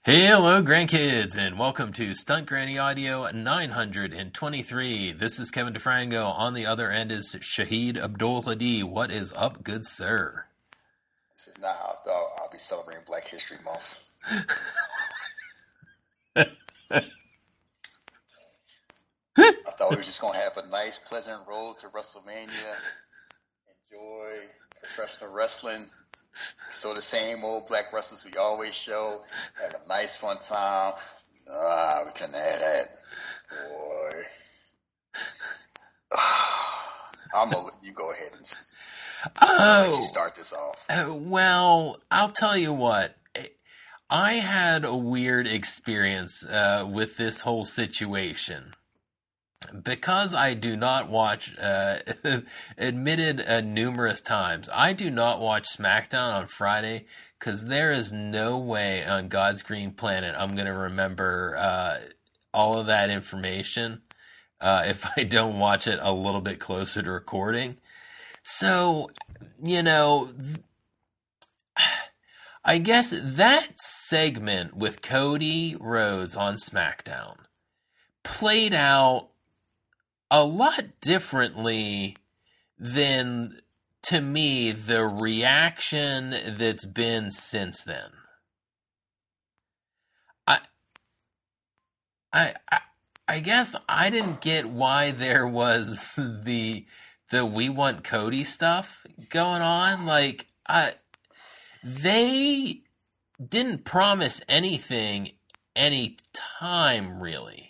Hey, hello, grandkids, and welcome to Stunt Granny Audio 923. This is Kevin DeFranco. On the other end is Shahid Abdul Hadi. What is up, good sir? This is not how I'll be celebrating Black History Month. I thought we were just going to have a nice, pleasant road to WrestleMania, enjoy professional wrestling. So the same old black wrestlers we always show, have a nice fun time. We couldn't have that. Boy. I'm going to let you go ahead and let you start this off. Well, I'll tell you what. I had a weird experience with this whole situation. Because I do not watch, admitted numerous times, I do not watch SmackDown on Friday because there is no way on God's green planet I'm going to remember all of that information if I don't watch it a little bit closer to recording. So, I guess that segment with Cody Rhodes on SmackDown played out a lot differently than, to me, the reaction that's been since then. I guess I didn't get why there was the We Want Cody stuff going on. Like, they didn't promise anything any time, really.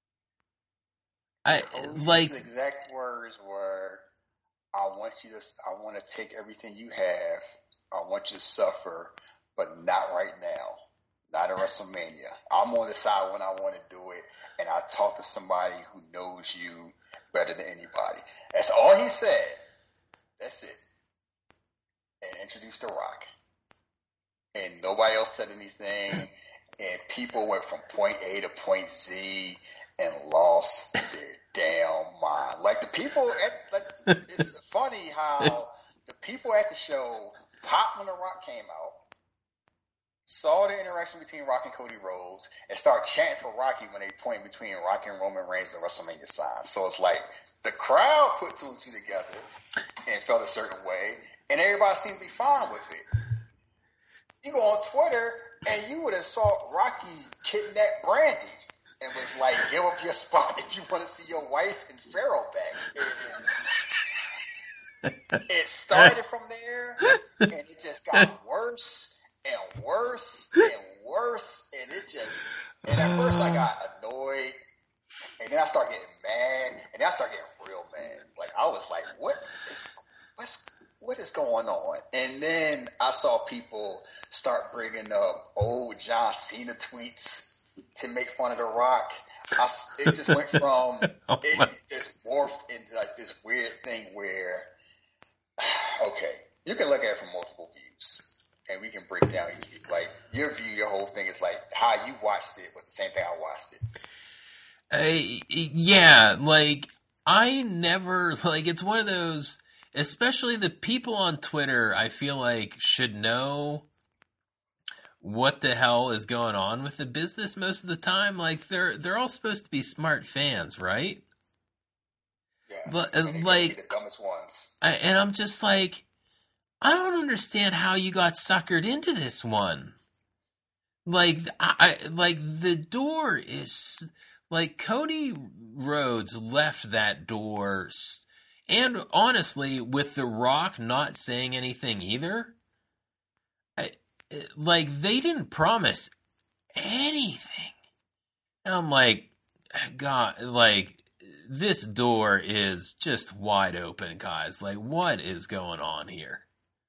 His exact words were, I want to take everything you have. I want you to suffer, but not right now. Not at WrestleMania. I'm going to decide when I want to do it, and I talk to somebody who knows you better than anybody. That's all he said. That's it. And introduced The Rock. And nobody else said anything, and people went from point A to point Z and lost their damn mind. Like, the people it's funny how the people at the show popped when The Rock came out, saw the interaction between Rock and Cody Rhodes, and start chanting for Rocky when they point between Rock and Roman Reigns and WrestleMania signs. So it's like the crowd put two and two together and felt a certain way, and everybody seemed to be fine with it. You go on Twitter, and you would have saw Rocky kidnap Brandy and was like, give up your spot if you want to see your wife and Pharaoh back. It started from there, and it just got worse and worse and worse, and at first I got annoyed, and then I started getting mad, and then I started getting real mad. Like, I was like, what is going on? And then I saw people start bringing up old John Cena tweets to make fun of The Rock. It just went from it just morphed into like this weird thing where, okay, you can look at it from multiple views, and we can break down each view. Like, your view, your whole thing is like how you watched it was the same thing I watched it. Yeah, like, I never, like, it's one of those, especially the people on Twitter, I feel like should know what the hell is going on with the business most of the time. Like, they're all supposed to be smart fans, right? Yes, but and like the dumbest ones. And I'm just like, I don't understand how you got suckered into this one. Like, the door is like, Cody Rhodes left that door, and honestly, with The Rock not saying anything either. Like, they didn't promise anything. And I'm like, God, like, this door is just wide open, guys. Like, what is going on here?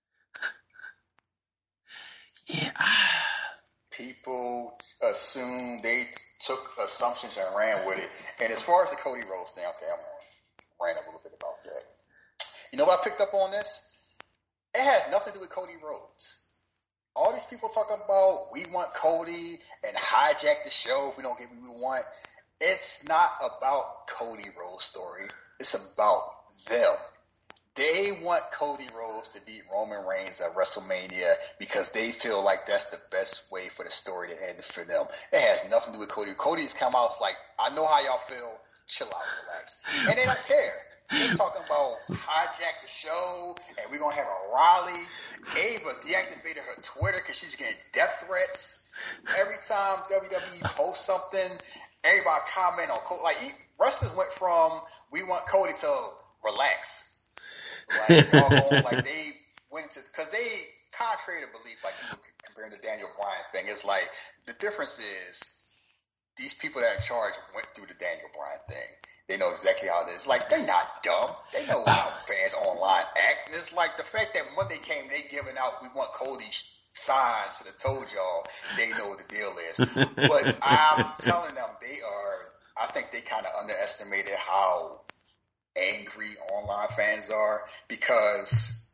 Yeah. People assumed, they took assumptions and ran with it. And as far as the Cody Rhodes thing, okay, I'm going to rant a little bit about that. You know what I picked up on this? It has nothing to do with Cody Rhodes. All these people talking about we want Cody and hijack the show if we don't get what we want. It's not about Cody Rhodes' story. It's about them. They want Cody Rhodes to beat Roman Reigns at WrestleMania because they feel like that's the best way for the story to end for them. It has nothing to do with Cody. Cody's come out like, I know how y'all feel. Chill out, relax. And they don't care. They're talking about hijack the show, and we're going to have a rally. Ava deactivated her Twitter because she's getting death threats. Every time WWE posts something, everybody comment on Cody. Like, wrestlers went from, we want Cody to relax. Like, y'all going, like, they went into, because they, contrary to belief, like comparing the Daniel Bryan thing, it's like, the difference is, these people that are in charge went through the Daniel Bryan thing. They know exactly how it is. Like, they're not dumb. They know how fans online act. And it's like the fact that Monday came, they giving out, we want Cody signs, should have told y'all, they know what the deal is. But I'm telling them, I think they kind of underestimated how angry online fans are, because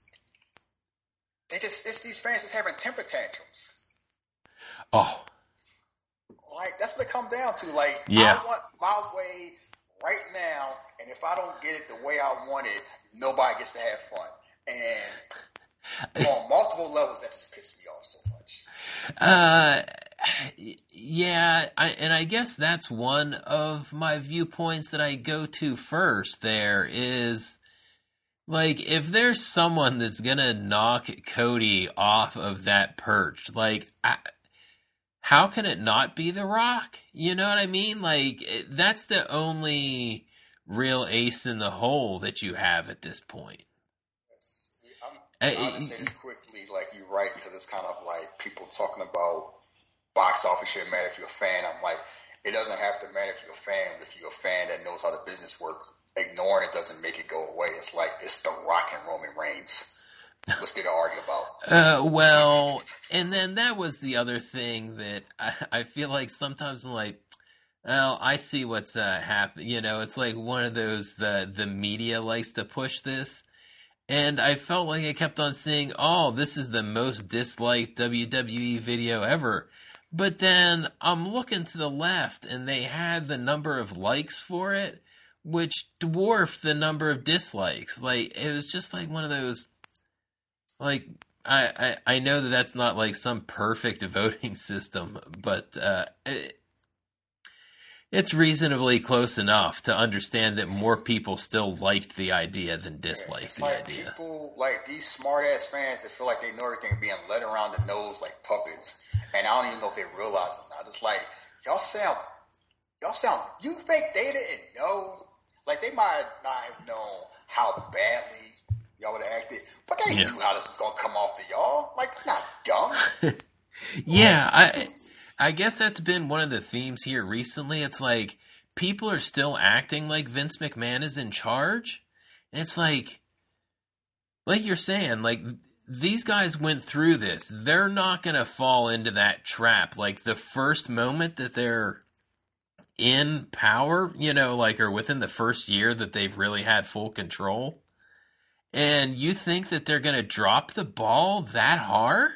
it's these fans just having temper tantrums. Oh. Like, that's what it comes down to. Like, yeah. I want my way right now, and if I don't get it the way I want it, nobody gets to have fun. And on multiple levels, that just pisses me off so much. Yeah, I guess that's one of my viewpoints that I go to first. There is, like, if there's someone that's gonna knock Cody off of that perch, like, how can it not be The Rock? You know what I mean? Like, that's the only real ace in the hole that you have at this point. Yes. I'll just say this quickly, like, you're right, because it's kind of like people talking about box office shouldn't matter if you're a fan. I'm like, it doesn't have to matter if you're a fan. If you're a fan that knows how the business works, ignoring it doesn't make it go away. It's like, it's The Rock and Roman Reigns. What's there to argue about? Well, and then that was the other thing that I feel like sometimes I'm like, well, I see what's happening. You know, it's like one of those, the media likes to push this. And I felt like I kept on saying, oh, this is the most disliked WWE video ever. But then I'm looking to the left, and they had the number of likes for it, which dwarfed the number of dislikes. Like, it was just like one of those, like, I know that that's not like some perfect voting system, but it's reasonably close enough to understand that more people still liked the idea than disliked the idea. People, like, these smart-ass fans that feel like they know everything are being led around the nose like puppets, and I don't even know if they realize it now. It's like, y'all sound, you think they didn't know? Like, they might not have known how badly y'all would have acted, but they knew how this was going to come off to y'all. Like, they're not dumb. Yeah, I guess that's been one of the themes here recently. It's like, people are still acting like Vince McMahon is in charge. And it's like you're saying, like, these guys went through this. They're not going to fall into that trap. Like, the first moment that they're in power, you know, like, or within the first year that they've really had full control. And you think that they're going to drop the ball that hard?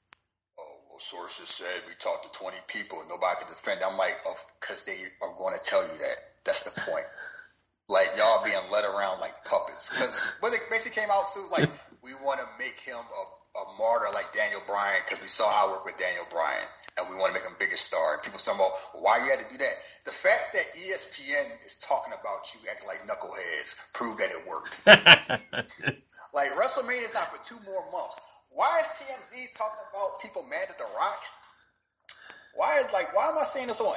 Sources said we talked to 20 people and nobody could defend. I'm like, oh, because they are going to tell you that. That's the point. Like, y'all being led around like puppets. Because what it basically came out to, like, we want to make him a martyr like Daniel Bryan because we saw how it worked with Daniel Bryan, and we want to make him bigger star. And people saying, well, why you had to do that? The fact that ESPN is talking about you acting like knuckleheads proved that it worked. Like, WrestleMania is not for 2 more months. Why is TMZ talking about people mad at The Rock? Why am I seeing this on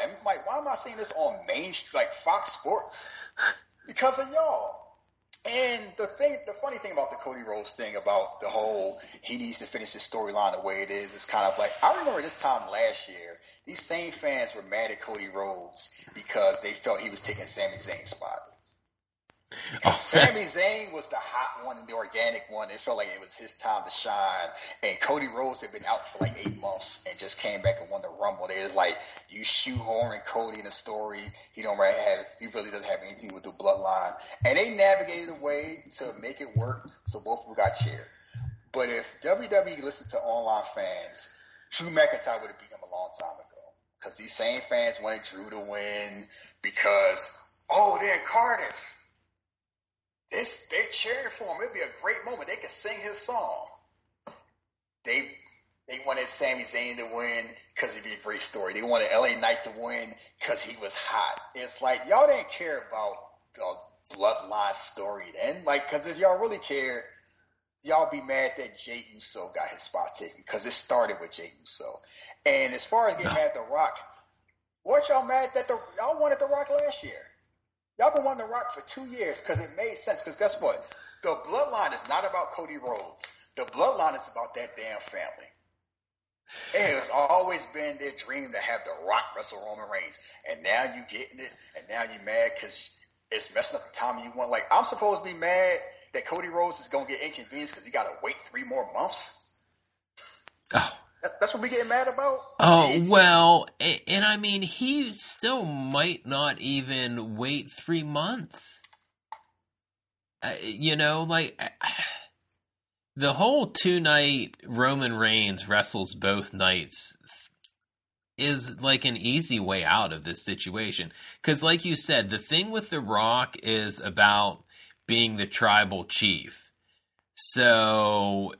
main, like, Fox Sports? Because of y'all. And the funny thing about the Cody Rhodes thing, about the whole, he needs to finish his storyline the way it is kind of like, I remember this time last year, these same fans were mad at Cody Rhodes because they felt he was taking Sami Zayn's spot. Because Sami Zayn was the hot one and the organic one. It felt like it was his time to shine. And Cody Rhodes had been out for like 8 months and just came back and won the Rumble. They was like, you shoehorning Cody in the story. He really doesn't have anything with the bloodline. And they navigated a way to make it work, so both people got cheered. But if WWE listened to online fans, Drew McIntyre would have beat him a long time ago. Because these same fans wanted Drew to win because, they're in Cardiff. they're cheering for him. It'd be a great moment. They could sing his song. They wanted Sami Zayn to win because it'd be a great story. They wanted LA Knight to win because he was hot. It's like y'all didn't care about the bloodline story then. Like, because if y'all really cared, y'all be mad that Jey Uso got his spot taken because it started with Jey Uso. And as far as getting mad at The Rock, weren't y'all mad that y'all wanted The Rock last year? Y'all been wanting The Rock for 2 years because it made sense. Because guess what? The bloodline is not about Cody Rhodes. The bloodline is about that damn family. It has always been their dream to have The Rock wrestle Roman Reigns. And now you getting it, and now you mad because it's messing up the time you want. Like, I'm supposed to be mad that Cody Rhodes is going to get inconvenienced because he got to wait 3 more months? Oh. That's what we getting mad about? Oh, well, and I mean, he still might not even wait 3 months. You know, like, the whole 2-night Roman Reigns wrestles both nights is like an easy way out of this situation. Because like you said, the thing with The Rock is about being the tribal chief. So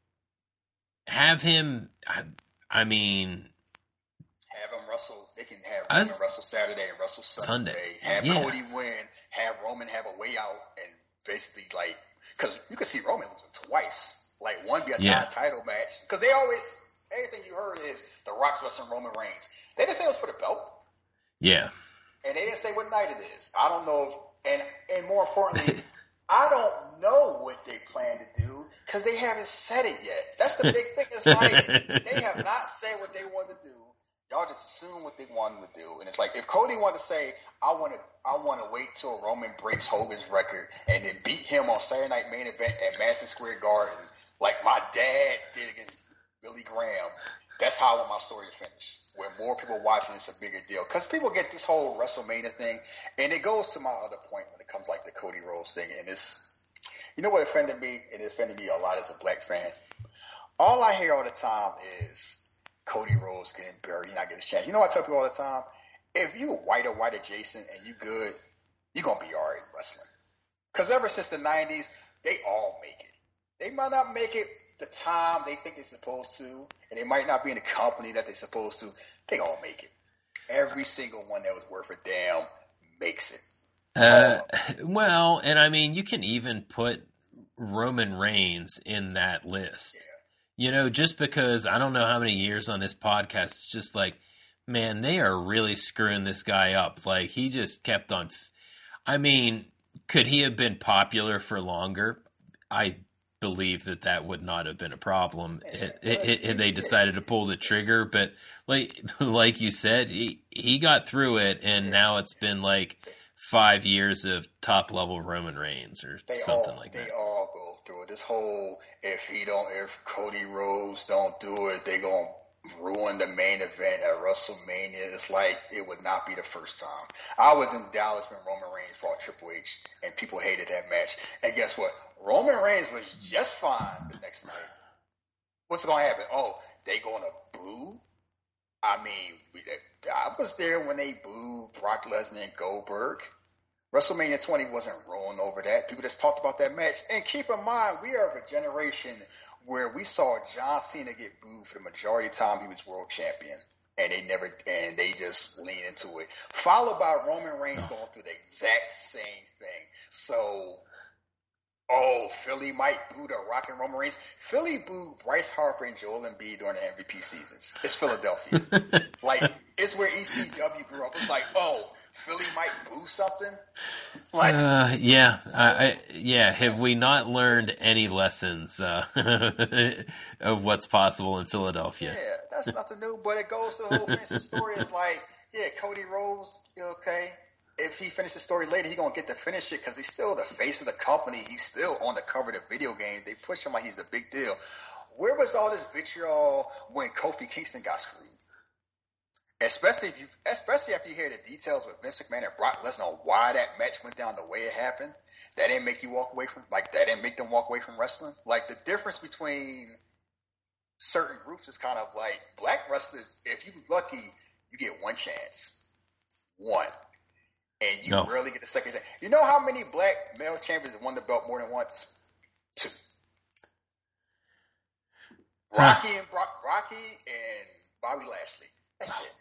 have him, I mean, have him wrestle. They can have Roman wrestle Saturday and wrestle Sunday. Have Cody win. Have Roman have a way out, and basically like, because you can see Roman losing twice. Like, one be a non-title match, because they always, everything you heard is The Rock's wrestling Roman Reigns. They didn't say it was for the belt. Yeah. And they didn't say what night it is. I don't know and more importantly, I don't know what they plan to do because they haven't said it yet. That's the big thing. It's like they have not said what they want to do. Y'all just assume what they wanted to do. And it's like, if Cody wanted to say, I want to wait till Roman breaks Hogan's record and then beat him on Saturday Night Main Event at Madison Square Garden, like my dad did against Billy Graham, that's how I want my story to finish. Where more people watching, it's a bigger deal. Because people get this whole WrestleMania thing, and it goes to my other point when it comes like the Cody Rhodes thing. And it's, you know what offended me? It offended me a lot as a black fan. All I hear all the time is Cody Rhodes getting buried, not getting a chance. You know what I tell people all the time? If you white or white adjacent and you good, you're going to be all right in wrestling. Because ever since the 90s, they all make it. They might not make it the time they think they're supposed to, and they might not be in the company that they're supposed to. They all make it. Every single one that was worth a damn makes it. Well, and I mean, you can even put Roman Reigns in that list. Yeah. You know, just because I don't know how many years on this podcast, it's just like, man, they are really screwing this guy up. Like, he just kept on. I mean, could he have been popular for longer? I believe that would not have been a problem if they decided to pull the trigger. But like you said, he got through it, and now it's been like 5 years of top level Roman Reigns or something like that. They all go through it. This whole if Cody Rhodes don't do it, they gonna ruin the main event at WrestleMania. It's like it would not be the first time. I was in Dallas when Roman Reigns fought Triple H, and people hated that match. And guess what? Roman Reigns was just fine the next night. What's going to happen? Oh, they going to boo? I mean, I was there when they booed Brock Lesnar and Goldberg. WrestleMania 20 wasn't rolling over that. People just talked about that match. And keep in mind, we are of a generation where we saw John Cena get booed for the majority of the time he was world champion. And they just leaned into it. Followed by Roman Reigns going through the exact same thing. So, Philly might boo The Rock and Roman Reigns. Philly booed Bryce Harper and Joel Embiid during the MVP seasons. It's Philadelphia. Like, it's where ECW grew up. It's like, Philly might boo something. Like, Have we not learned any lessons of what's possible in Philadelphia? Yeah, that's nothing new. But it goes to the whole finish. The story is like, Cody Rhodes, okay. If he finishes the story later, he's going to get to finish it because he's still the face of the company. He's still on the cover of the video games. They push him like he's the big deal. Where was all this vitriol when Kofi Kingston got screwed? Especially after you hear the details with Vince McMahon and Brock Lesnar on why that match went down the way it happened. That didn't make you walk away from, that didn't make them walk away from wrestling. Like, the difference between certain groups is kind of like black wrestlers. If you're lucky, you get one chance. One. and you No. rarely get a second chance. You know how many black male champions won the belt more than once? 2. Rocky and Bobby Lashley. That's it.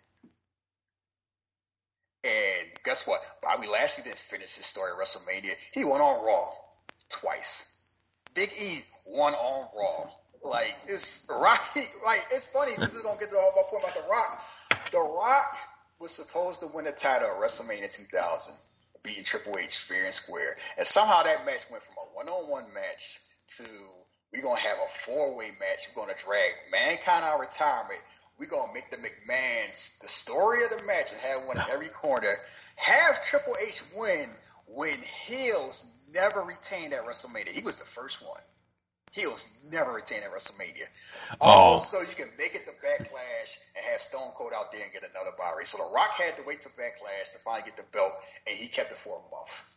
And guess what? Bobby Lashley didn't finish his story at WrestleMania. He won on Raw twice. Big E won on Raw. Like, it's Rocky. Like, it's funny. This is gonna get to all my point about The Rock. The Rock was supposed to win the title at WrestleMania 2000, beating Triple H fair and square, and somehow that match went from a one-on-one match to we're gonna have a 4-way match. We're gonna drag Mankind out of retirement. We're going to make the McMahons the story of the match and have one in every corner. Have Triple H win when heels never retained at WrestleMania. He was the first one. Heels never retained at WrestleMania. Also, you can make it the Backlash and have Stone Cold out there and get another buy rate. So The Rock had to wait till Backlash to finally get the belt, and he kept it for a month.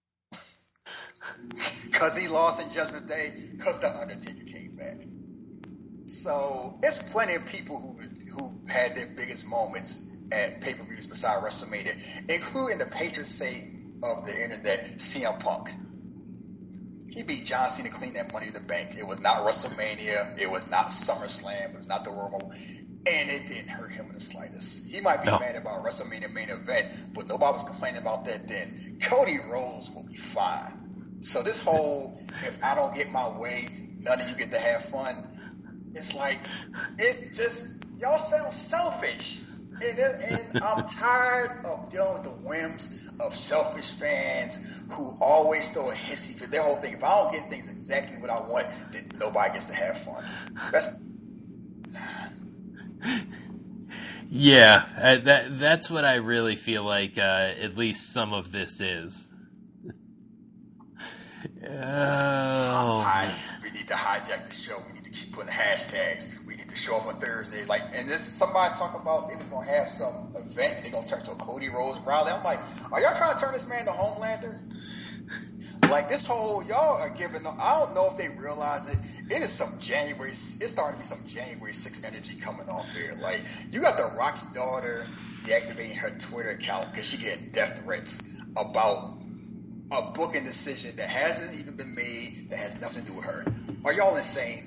Because he lost in Judgment Day, because The Undertaker came back. So there's plenty of people who had their biggest moments at pay-per-views beside WrestleMania, including the patron saint of the internet, CM Punk. He beat John Cena clean at Money in the Bank. It was not WrestleMania. It was not SummerSlam. It was not the Royal Rumble. And it didn't hurt him in the slightest. He might be mad about WrestleMania main event, but nobody was complaining about that then. Cody Rhodes will be fine. So this whole, if I don't get my way, none of you get to have fun, it's like, it's just, y'all sound selfish. And I'm tired of dealing with the whims of selfish fans who always throw a hissy fit. Their whole thing, if I don't get things exactly what I want, then nobody gets to have fun. That's what I really feel like at least some of this is. We need to hijack the show. We need to keep putting hashtags. We need to show up on Thursday. Like, and this is somebody talking about they was gonna have some event. They're gonna turn to a Cody Rhodes rally. I'm like, are y'all trying to turn this man to Homelander? Like, this whole, y'all are giving them, I don't know if they realize it. It is some January, it's starting to be some January 6th energy coming off here. Like, you got The Rock's daughter deactivating her Twitter account because she getting death threats about a booking decision that hasn't even been made, that has nothing to do with her. Are y'all insane?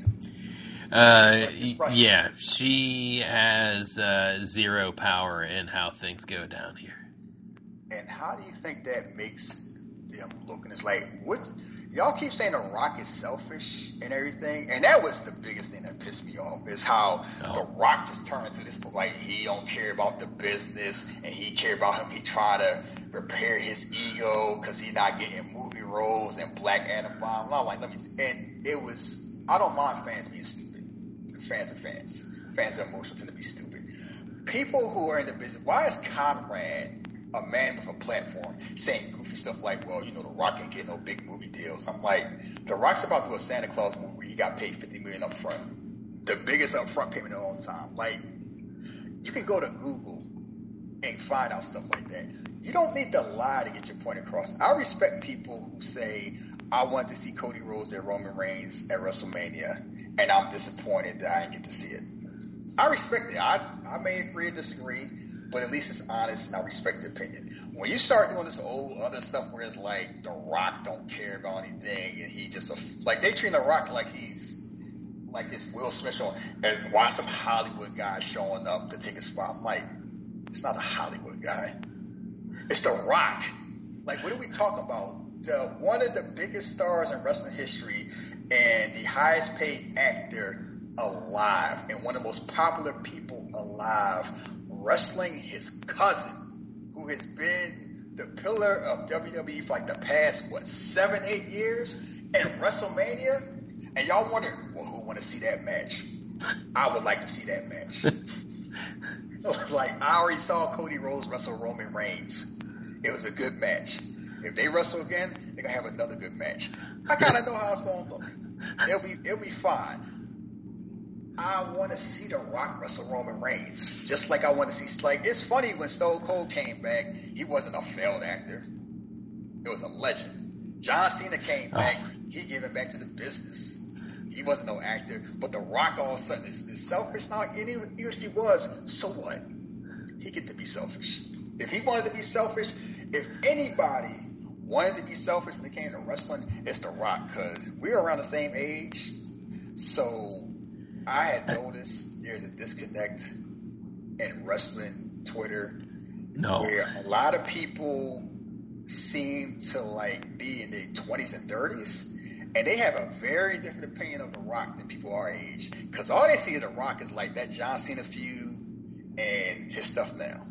Yeah, she has zero power in how things go down here. And how do you think that makes them look? And it's like, what? Y'all keep saying The Rock is selfish and everything, and that was the biggest thing that pissed me off, is how The Rock just turned into this, like, he don't care about the business, and he care about him. He try to repair his ego because he's not getting movie roles and Black Adam Bomb. And I'm like, and it was, I don't mind fans being stupid, because fans are fans. Fans are emotional, tend to be stupid. People who are in the business, why is Conrad, a man with a platform, saying goofy stuff like, well, you know, The Rock ain't get no big movie deals? I'm like, The Rock's about to do a Santa Claus movie where he got paid $50 million up front. The biggest upfront payment of all time. Like, you can go to Google and find out stuff like that. You don't need to lie to get your point across. I respect people who say, I want to see Cody Rhodes and Roman Reigns at WrestleMania, and I'm disappointed that I didn't get to see it. I respect it. I may agree or disagree, but at least it's honest, and I respect the opinion. When you start doing this old other stuff where it's like The Rock don't care about anything, and he just like, they treat The Rock like he's like this Will Smith show, and why some Hollywood guy showing up to take a spot. I'm like, it's not a Hollywood guy. It's The Rock. Like, what are we talking about? One of the biggest stars in wrestling history and the highest paid actor alive and one of the most popular people alive, wrestling his cousin, who has been the pillar of WWE for like the past, 7-8 years, and WrestleMania, and y'all wonder, well, who want to see that match? I would like to see that match. Like, I already saw Cody Rhodes wrestle Roman Reigns. It was a good match. If they wrestle again, they're gonna have another good match. I kind of know how it's gonna look. It'll be fine. I want to see The Rock wrestle Roman Reigns, just like I want to see. Like, it's funny when Stone Cold came back, he wasn't a failed actor. It was a legend. John Cena came back, he gave it back to the business. He wasn't no actor, but The Rock all of a sudden is selfish now. Even if he was, so what? He get to be selfish. If he wanted to be selfish if anybody wanted to be selfish when it came to wrestling, it's The Rock, because we're around the same age. So I had noticed there's a disconnect in wrestling Twitter where a lot of people seem to like be in their 20s and 30s, and they have a very different opinion of The Rock than people our age, because all they see of The Rock is like that John Cena feud and his stuff now.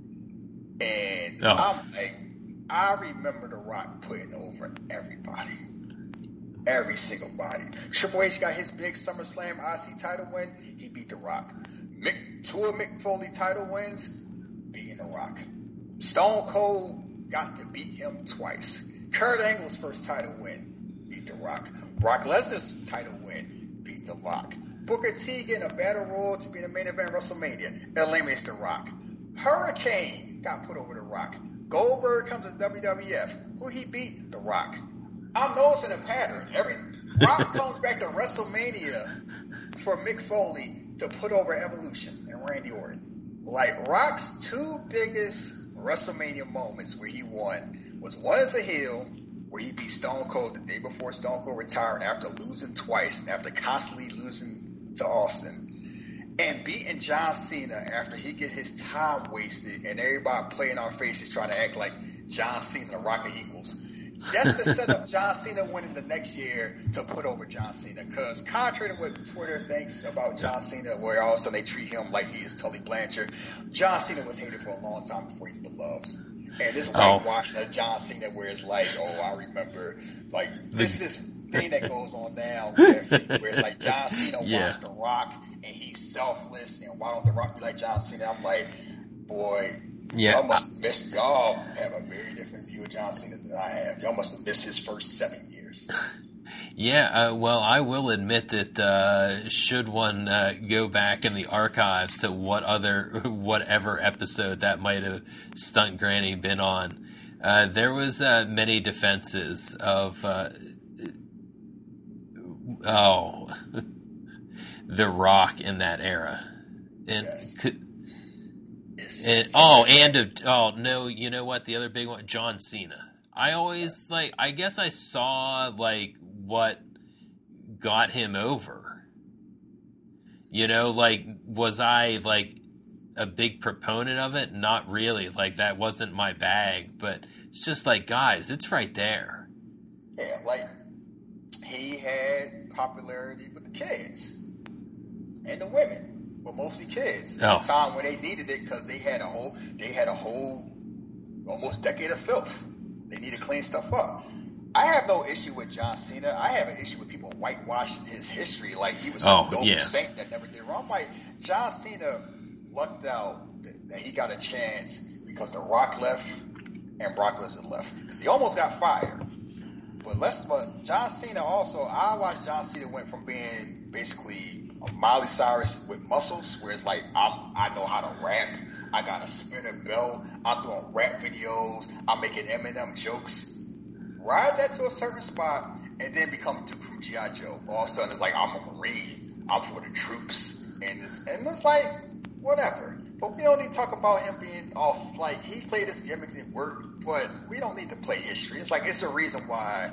And I'm like, I remember The Rock putting over everybody. Every single body. Triple H got his big SummerSlam IC title win. He beat The Rock. Two of Mick Foley title wins, beating The Rock. Stone Cold got to beat him twice. Kurt Angle's first title win, beat The Rock. Brock Lesnar's title win, beat The Rock. Booker T getting a battle royal to be in the main event WrestleMania, eliminates The Rock. Hurricane got put over The Rock. Goldberg comes to WWF. Who he beat? The Rock. I'm noticing a pattern. Every Rock comes back to WrestleMania for Mick Foley to put over Evolution and Randy Orton. Like, Rock's two biggest WrestleMania moments where he won was one as a heel, where he beat Stone Cold the day before Stone Cold retiring after losing twice and after constantly losing to Austin, and beating John Cena after he get his time wasted and everybody playing our faces trying to act like John Cena and The Rock are equals. Just to set up John Cena winning the next year to put over John Cena. Because contrary to what Twitter thinks about John Cena, where all of a sudden they treat him like he is Tully Blanchard, John Cena was hated for a long time before he was beloved. And this whitewashing of John Cena where it's like, I remember, like, this thing that goes on now where it's like John Cena watched The Rock and he's selfless, and why don't The Rock be like John Cena? I'm like, boy, y'all must have missed. Y'all have a very different view of John Cena than I have. Y'all must have missed his first 7 years. Yeah, well, I will admit that should one go back in the archives to whatever episode that might have Stunt Granny been on, there was many defenses of The Rock in that era, and you know what? The other big one, John Cena. I always I guess I saw what got him over. You know, was I a big proponent of it? Not really. That wasn't my bag, but it's just guys, it's right there. Yeah, he had popularity with the kids and the women, but mostly kids. At a time when they needed it because they had a whole almost decade of filth. They need to clean stuff up. I have no issue with John Cena. I have an issue with people whitewashing his history like he was some noble saint that never did wrong. I'm like, John Cena lucked out that he got a chance because The Rock left and Brock Lesnar left. Because he almost got fired. But John Cena also, I watched John Cena went from being basically a Miley Cyrus with muscles, where it's I know how to rap. I got a spinner belt. I'm doing rap videos. I'm making Eminem jokes. Ride that to a certain spot, and then become Duke from G.I. Joe. All of a sudden, it's I'm a Marine. I'm for the troops. And it's whatever. But we don't need to talk about him being off. He played his gimmick and it worked, but we don't need to play history. It's it's a reason why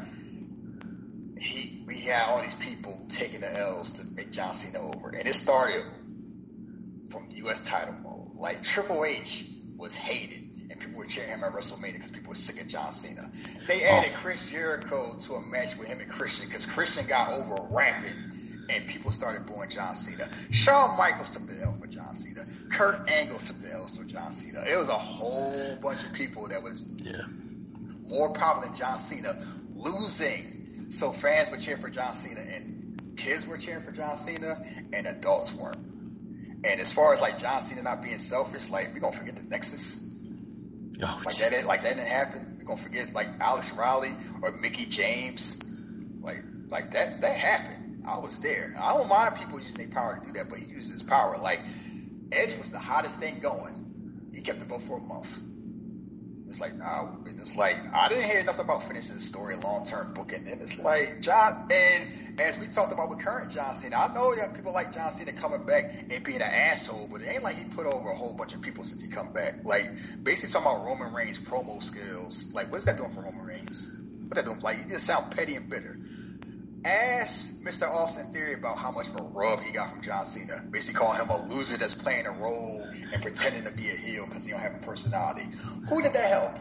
we had all these people taking the L's to make John Cena over. And it started from the U.S. title mode. Triple H was hated, and people were cheering him at WrestleMania because people were sick of John Cena. They added Chris Jericho to a match with him and Christian because Christian got over rapping, and people started booing John Cena. Shawn Michaels took the L for John Cena. Kurt Angle took the L for John Cena. It was a whole bunch of people that was more popular than John Cena losing. So fans were cheering for John Cena, and kids were cheering for John Cena, and adults weren't. And as far as John Cena not being selfish, we're gonna forget the Nexus. That didn't happen. We're gonna forget Alex Riley or Mickey James. That happened. I was there. I don't mind people using their power to do that, but he used his power. Edge was the hottest thing going. He kept the belt for a month. It's like, nah, it's like, I didn't hear nothing about finishing the story, long-term book, and then it's like, John, and as we talked about with current John Cena, I know that people like John Cena coming back and being an asshole, but it ain't like he put over a whole bunch of people since he come back. Like, basically talking about Roman Reigns' promo skills. Like, what is that doing for Roman Reigns? What that doing? Like, he just sound petty and bitter. Ask Mr. Austin Theory about how much of a rub he got from John Cena. Basically calling him a loser that's playing a role and pretending to be a heel because he don't have a personality. Who did that help?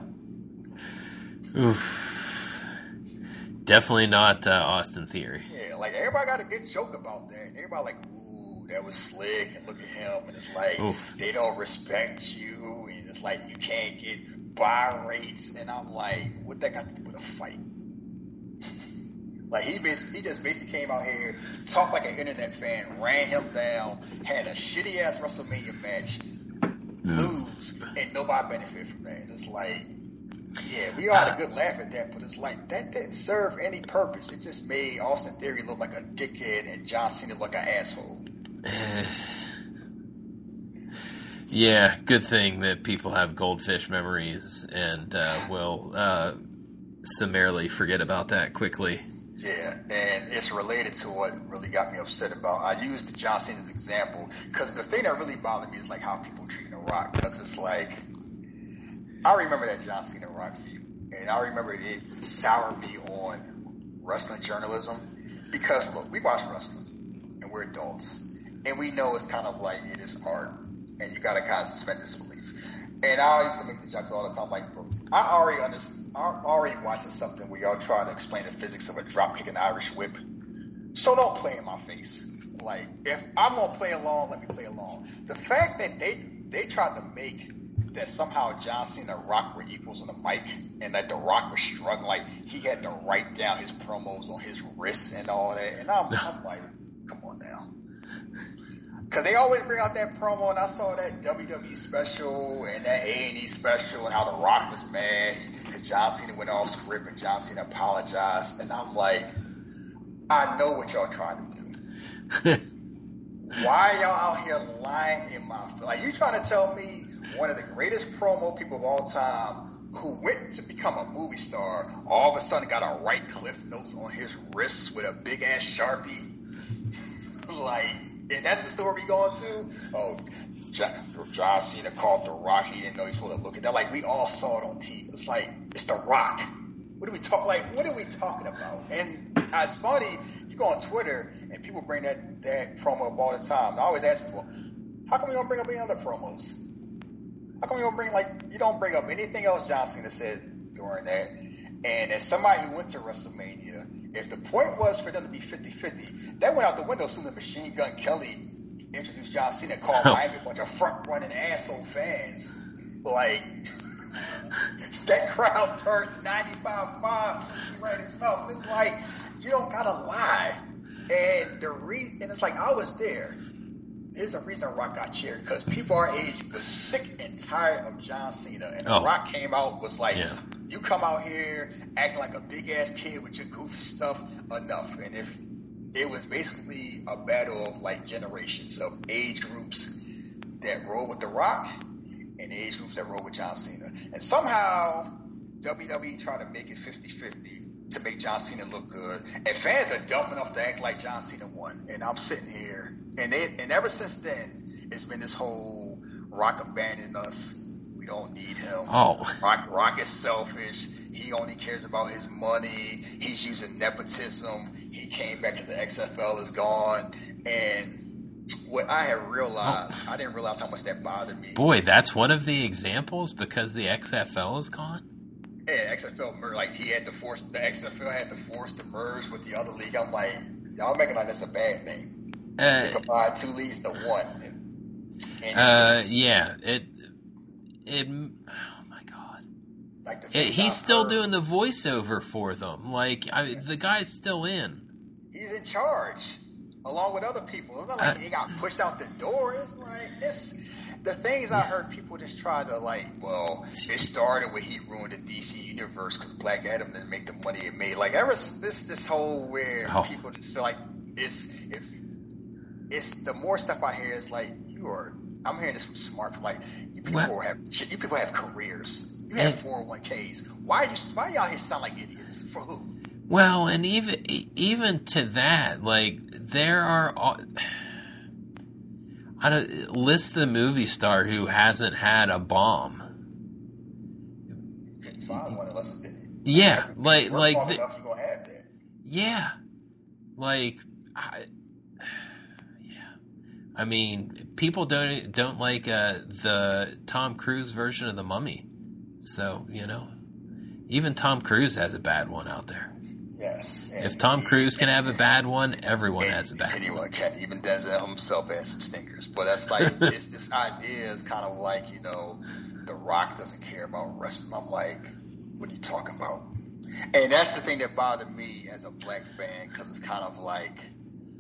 Oof. Definitely not Austin Theory. Yeah, like everybody got a good joke about that. Everybody like, ooh, that was slick, and look at him, and it's like, oof, they don't respect you, and it's like you can't get buy rates, and I'm like, what that got to do with a fight? Like, he just basically came out here, talked like an internet fan, ran him down, had a shitty-ass WrestleMania match, lose, and nobody benefit from that. It's like, yeah, we all had a good laugh at that, but it's like, that didn't serve any purpose. It just made Austin Theory look like a dickhead and John Cena look like an asshole. Yeah, good thing that people have goldfish memories and will summarily forget about that quickly. Yeah, and it's related to what really got me upset about. I used John Cena as an example because the thing that really bothered me is like how people treat The Rock. Because it's like, I remember that John Cena Rock feud, and I remember it soured me on wrestling journalism because look, we watch wrestling and we're adults, and we know it's kind of like it is art, and you got to kind of suspend disbelief. And I used to make the jokes all the time, like, look, I already watching something where y'all try to explain the physics of a dropkick and Irish whip. So don't play in my face. Like, if I'm gonna play along, let me play along. The fact that they tried to make that somehow John Cena and Rock were equals on the mic, and that The Rock was struggling, like he had to write down his promos on his wrists and all that. And I'm like, come on now. Because they always bring out that promo, and I saw that WWE special and that A&E special and how The Rock was mad because John Cena went off script and John Cena apologized. And I'm like, I know what y'all trying to do. Why y'all out here lying in my face? Like, you trying to tell me one of the greatest promo people of all time who went to become a movie star all of a sudden got to write Cliff Notes on his wrists with a big-ass Sharpie? Like... And that's the story we going to? Oh, John Cena called The Rock. He didn't know he was supposed to look at that. Like, we all saw it on TV. It's like, it's The Rock. What are we talking about? And it's funny, you go on Twitter, and people bring that promo up all the time. And I always ask people, how come you don't bring up any other promos? How come you don't bring up anything else John Cena said during that? And as somebody who went to WrestleMania, if the point was for them to be 50-50, that went out the window as soon as Machine Gun Kelly introduced John Cena, called Miami a bunch of front-running asshole fans. Like, that crowd turned 95-5 since he ran his mouth. It's like, you don't gotta lie. And and it's like, I was there. Here's the reason The Rock got cheered, because people our age was sick and tired of John Cena. And The Rock came out, was like, you come out here acting like a big-ass kid with your goofy stuff, enough. And if it was basically a battle of like generations of age groups that roll with The Rock and age groups that roll with John Cena. And somehow WWE tried to make it 50-50 to make John Cena look good. And fans are dumb enough to act like John Cena won. And I'm sitting here. And ever since then, it's been this whole Rock abandoning us. We don't need him. Rock is selfish. He only cares about his money. He's using nepotism. He came back because the XFL is gone. And what I have realized, I didn't realize how much that bothered me. Boy, that's one of the examples because the XFL is gone? Yeah, XFL merged. Like, the XFL had to force to merge with the other league. I'm like, y'all making like that's a bad thing. They combined two leagues to one. And oh my God. Like he's still doing the voiceover for them. Like, the guy's still in. He's in charge, along with other people. It's not like he got pushed out the door. It's like, the things I heard people just try to, like, well, it started when he ruined the DC universe because Black Adam didn't make the money it made. Like, ever this whole where people just feel like it's the more stuff I hear is like, you are I'm hearing this from smart people. Like, you people have careers. You have 401ks. Why y'all here sound like idiots? For who? Well, and even to that, like, there are... list the movie star who hasn't had a bomb. You couldn't find one unless it's... Yeah, like you're gonna have that. Yeah, like, I mean, people don't like the Tom Cruise version of The Mummy, so even Tom Cruise has a bad one out there. Yes. If Tom Cruise can have a bad one, everyone has a bad one. Anyone can. Even Denzel himself has some stinkers. But that's like, it's this idea is kind of like, The Rock doesn't care about wrestling. I'm like, what are you talking about? And that's the thing that bothered me as a black fan, because it's kind of like,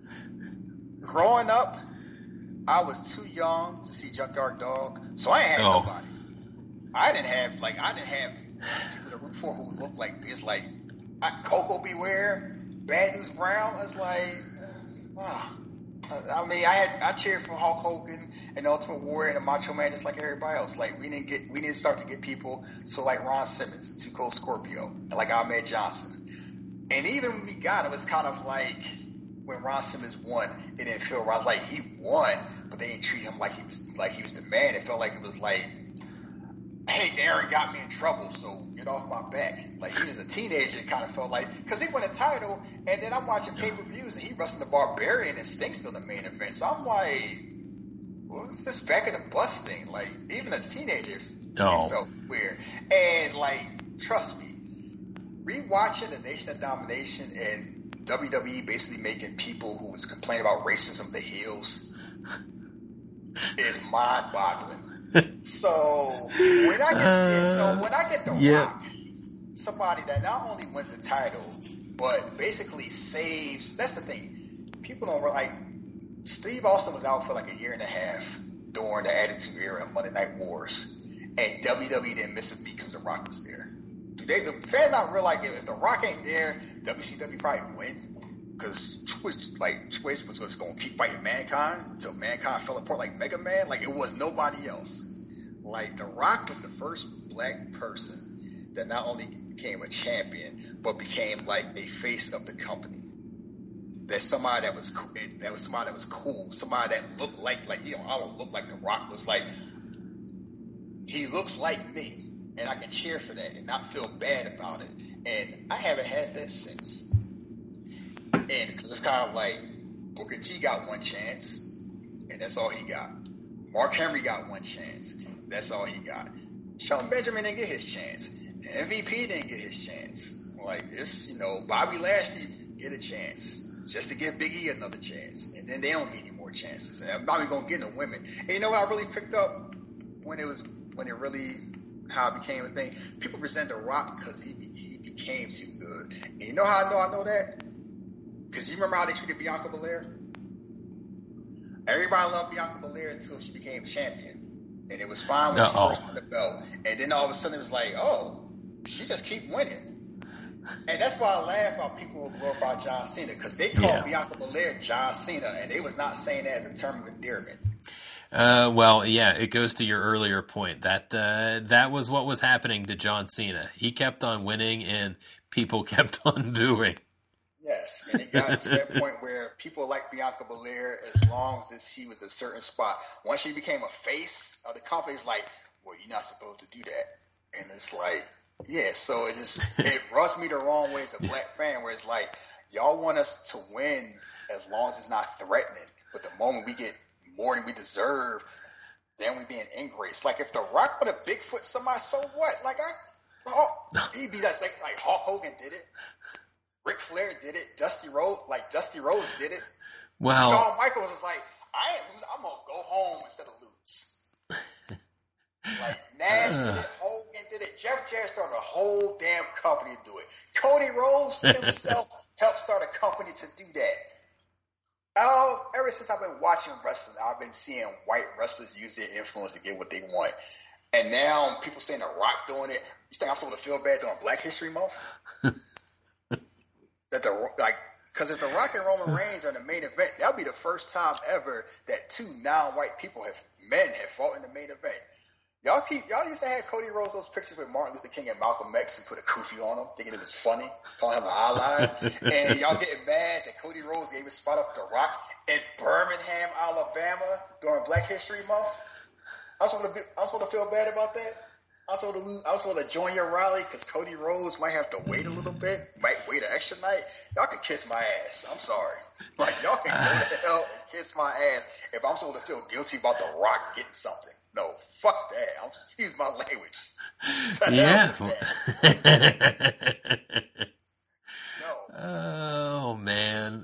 growing up, I was too young to see Junkyard Dog, so I ain't had nobody. I didn't have people to root for who looked like me. It's like, Coco Beware, Bad News Brown. It's like, wow. I mean, I cheered for Hulk Hogan and Ultimate Warrior and the Macho Man just like everybody else. Like, we didn't start to get people. So like Ron Simmons, Too Cold Scorpio, and like Ahmed Johnson. And even when we got him, it's kind of like when Ron Simmons won, it didn't feel right. Like, he won, but they didn't treat him like he was the man. It felt like it was like, hey, Aaron got me in trouble, so get off my back. Like, he was a teenager, it kind of felt like, because he won a title, and then I'm watching pay-per-views, and he wrestled the Barbarian and Sting's still the main event. So I'm like, what was this back of the bus thing? Like, even as a teenager, it felt weird. And, like, trust me, rewatching the Nation of Domination and WWE basically making people who was complaining about racism the heels is mind-boggling. So when I get The Rock, somebody that not only wins the title, but basically saves. That's the thing. People don't realize. Steve Austin was out for like a year and a half during the Attitude Era and Monday Night Wars, and WWE didn't miss a beat because The Rock was there. Do the fans not realize if The Rock ain't there, WCW probably win? Because Twist was just going to keep fighting Mankind until Mankind fell apart like Mega Man. Like, it was nobody else. Like, The Rock was the first black person that not only became a champion, but became like a face of the company. That's somebody that was cool. Somebody that looked like I don't look like The Rock was like, he looks like me, and I can cheer for that and not feel bad about it. And I haven't had that since. And it's kind of like Booker T got one chance, and that's all he got. Mark Henry got one chance. That's all he got. Shelton Benjamin didn't get his chance. MVP didn't get his chance. Like, it's, Bobby Lashley get a chance just to give Big E another chance. And then they don't get any more chances. And I'm not even going to get into women. And you know what I really picked up how it became a thing? People resent The Rock because he became too good. And you know how I know that? Because you remember how they treated Bianca Belair? Everybody loved Bianca Belair until she became champion. And it was fine when she first won the belt. And then all of a sudden it was like, oh, she just keep winning. And that's why I laugh how people will glorify John Cena, because they called Bianca Belair John Cena, and they was not saying that as a term of endearment. Well, yeah, it goes to your earlier point. That was what was happening to John Cena. He kept on winning, and people kept on booing. Yes, and it got to that point where people like Bianca Belair as long as she was a certain spot. Once she became a face of the company, it's like, well, you're not supposed to do that. And it's like, yeah, so it rubs me the wrong way as a black fan, where it's like, y'all want us to win as long as it's not threatening. But the moment we get more than we deserve, then we being ingrates. Like, if The Rock put a Bigfoot somebody, so what? Like, he'd be just like Hulk Hogan did it. Ric Flair did it. Dusty Rhodes did it. Wow. Shawn Michaels was like, I'm going to go home instead of lose. Like, Nash did it. Hogan did it. Jeff Jarrett started a whole damn company to do it. Cody Rhodes himself helped start a company to do that. Ever since I've been watching wrestling, I've been seeing white wrestlers use their influence to get what they want. And now people saying The Rock doing it. You think I'm supposed to feel bad during Black History Month? Because Because if The Rock and Roman Reigns are in the main event, that'll be the first time ever that two non-white men have fought in the main event. Y'all used to have Cody Rhodes those pictures with Martin Luther King and Malcolm X and put a kufi on him, thinking it was funny, calling him an ally. And y'all getting mad that Cody Rhodes gave a spot up to The Rock in Birmingham, Alabama during Black History Month. I was supposed to feel bad about that. I was supposed to join your rally because Cody Rhodes might have to wait a little bit, might wait an extra night. Y'all can kiss my ass. I'm sorry. Like, y'all can go to hell and kiss my ass if I'm supposed to feel guilty about The Rock getting something. No, fuck that. Excuse my language. Yeah. No. Oh man.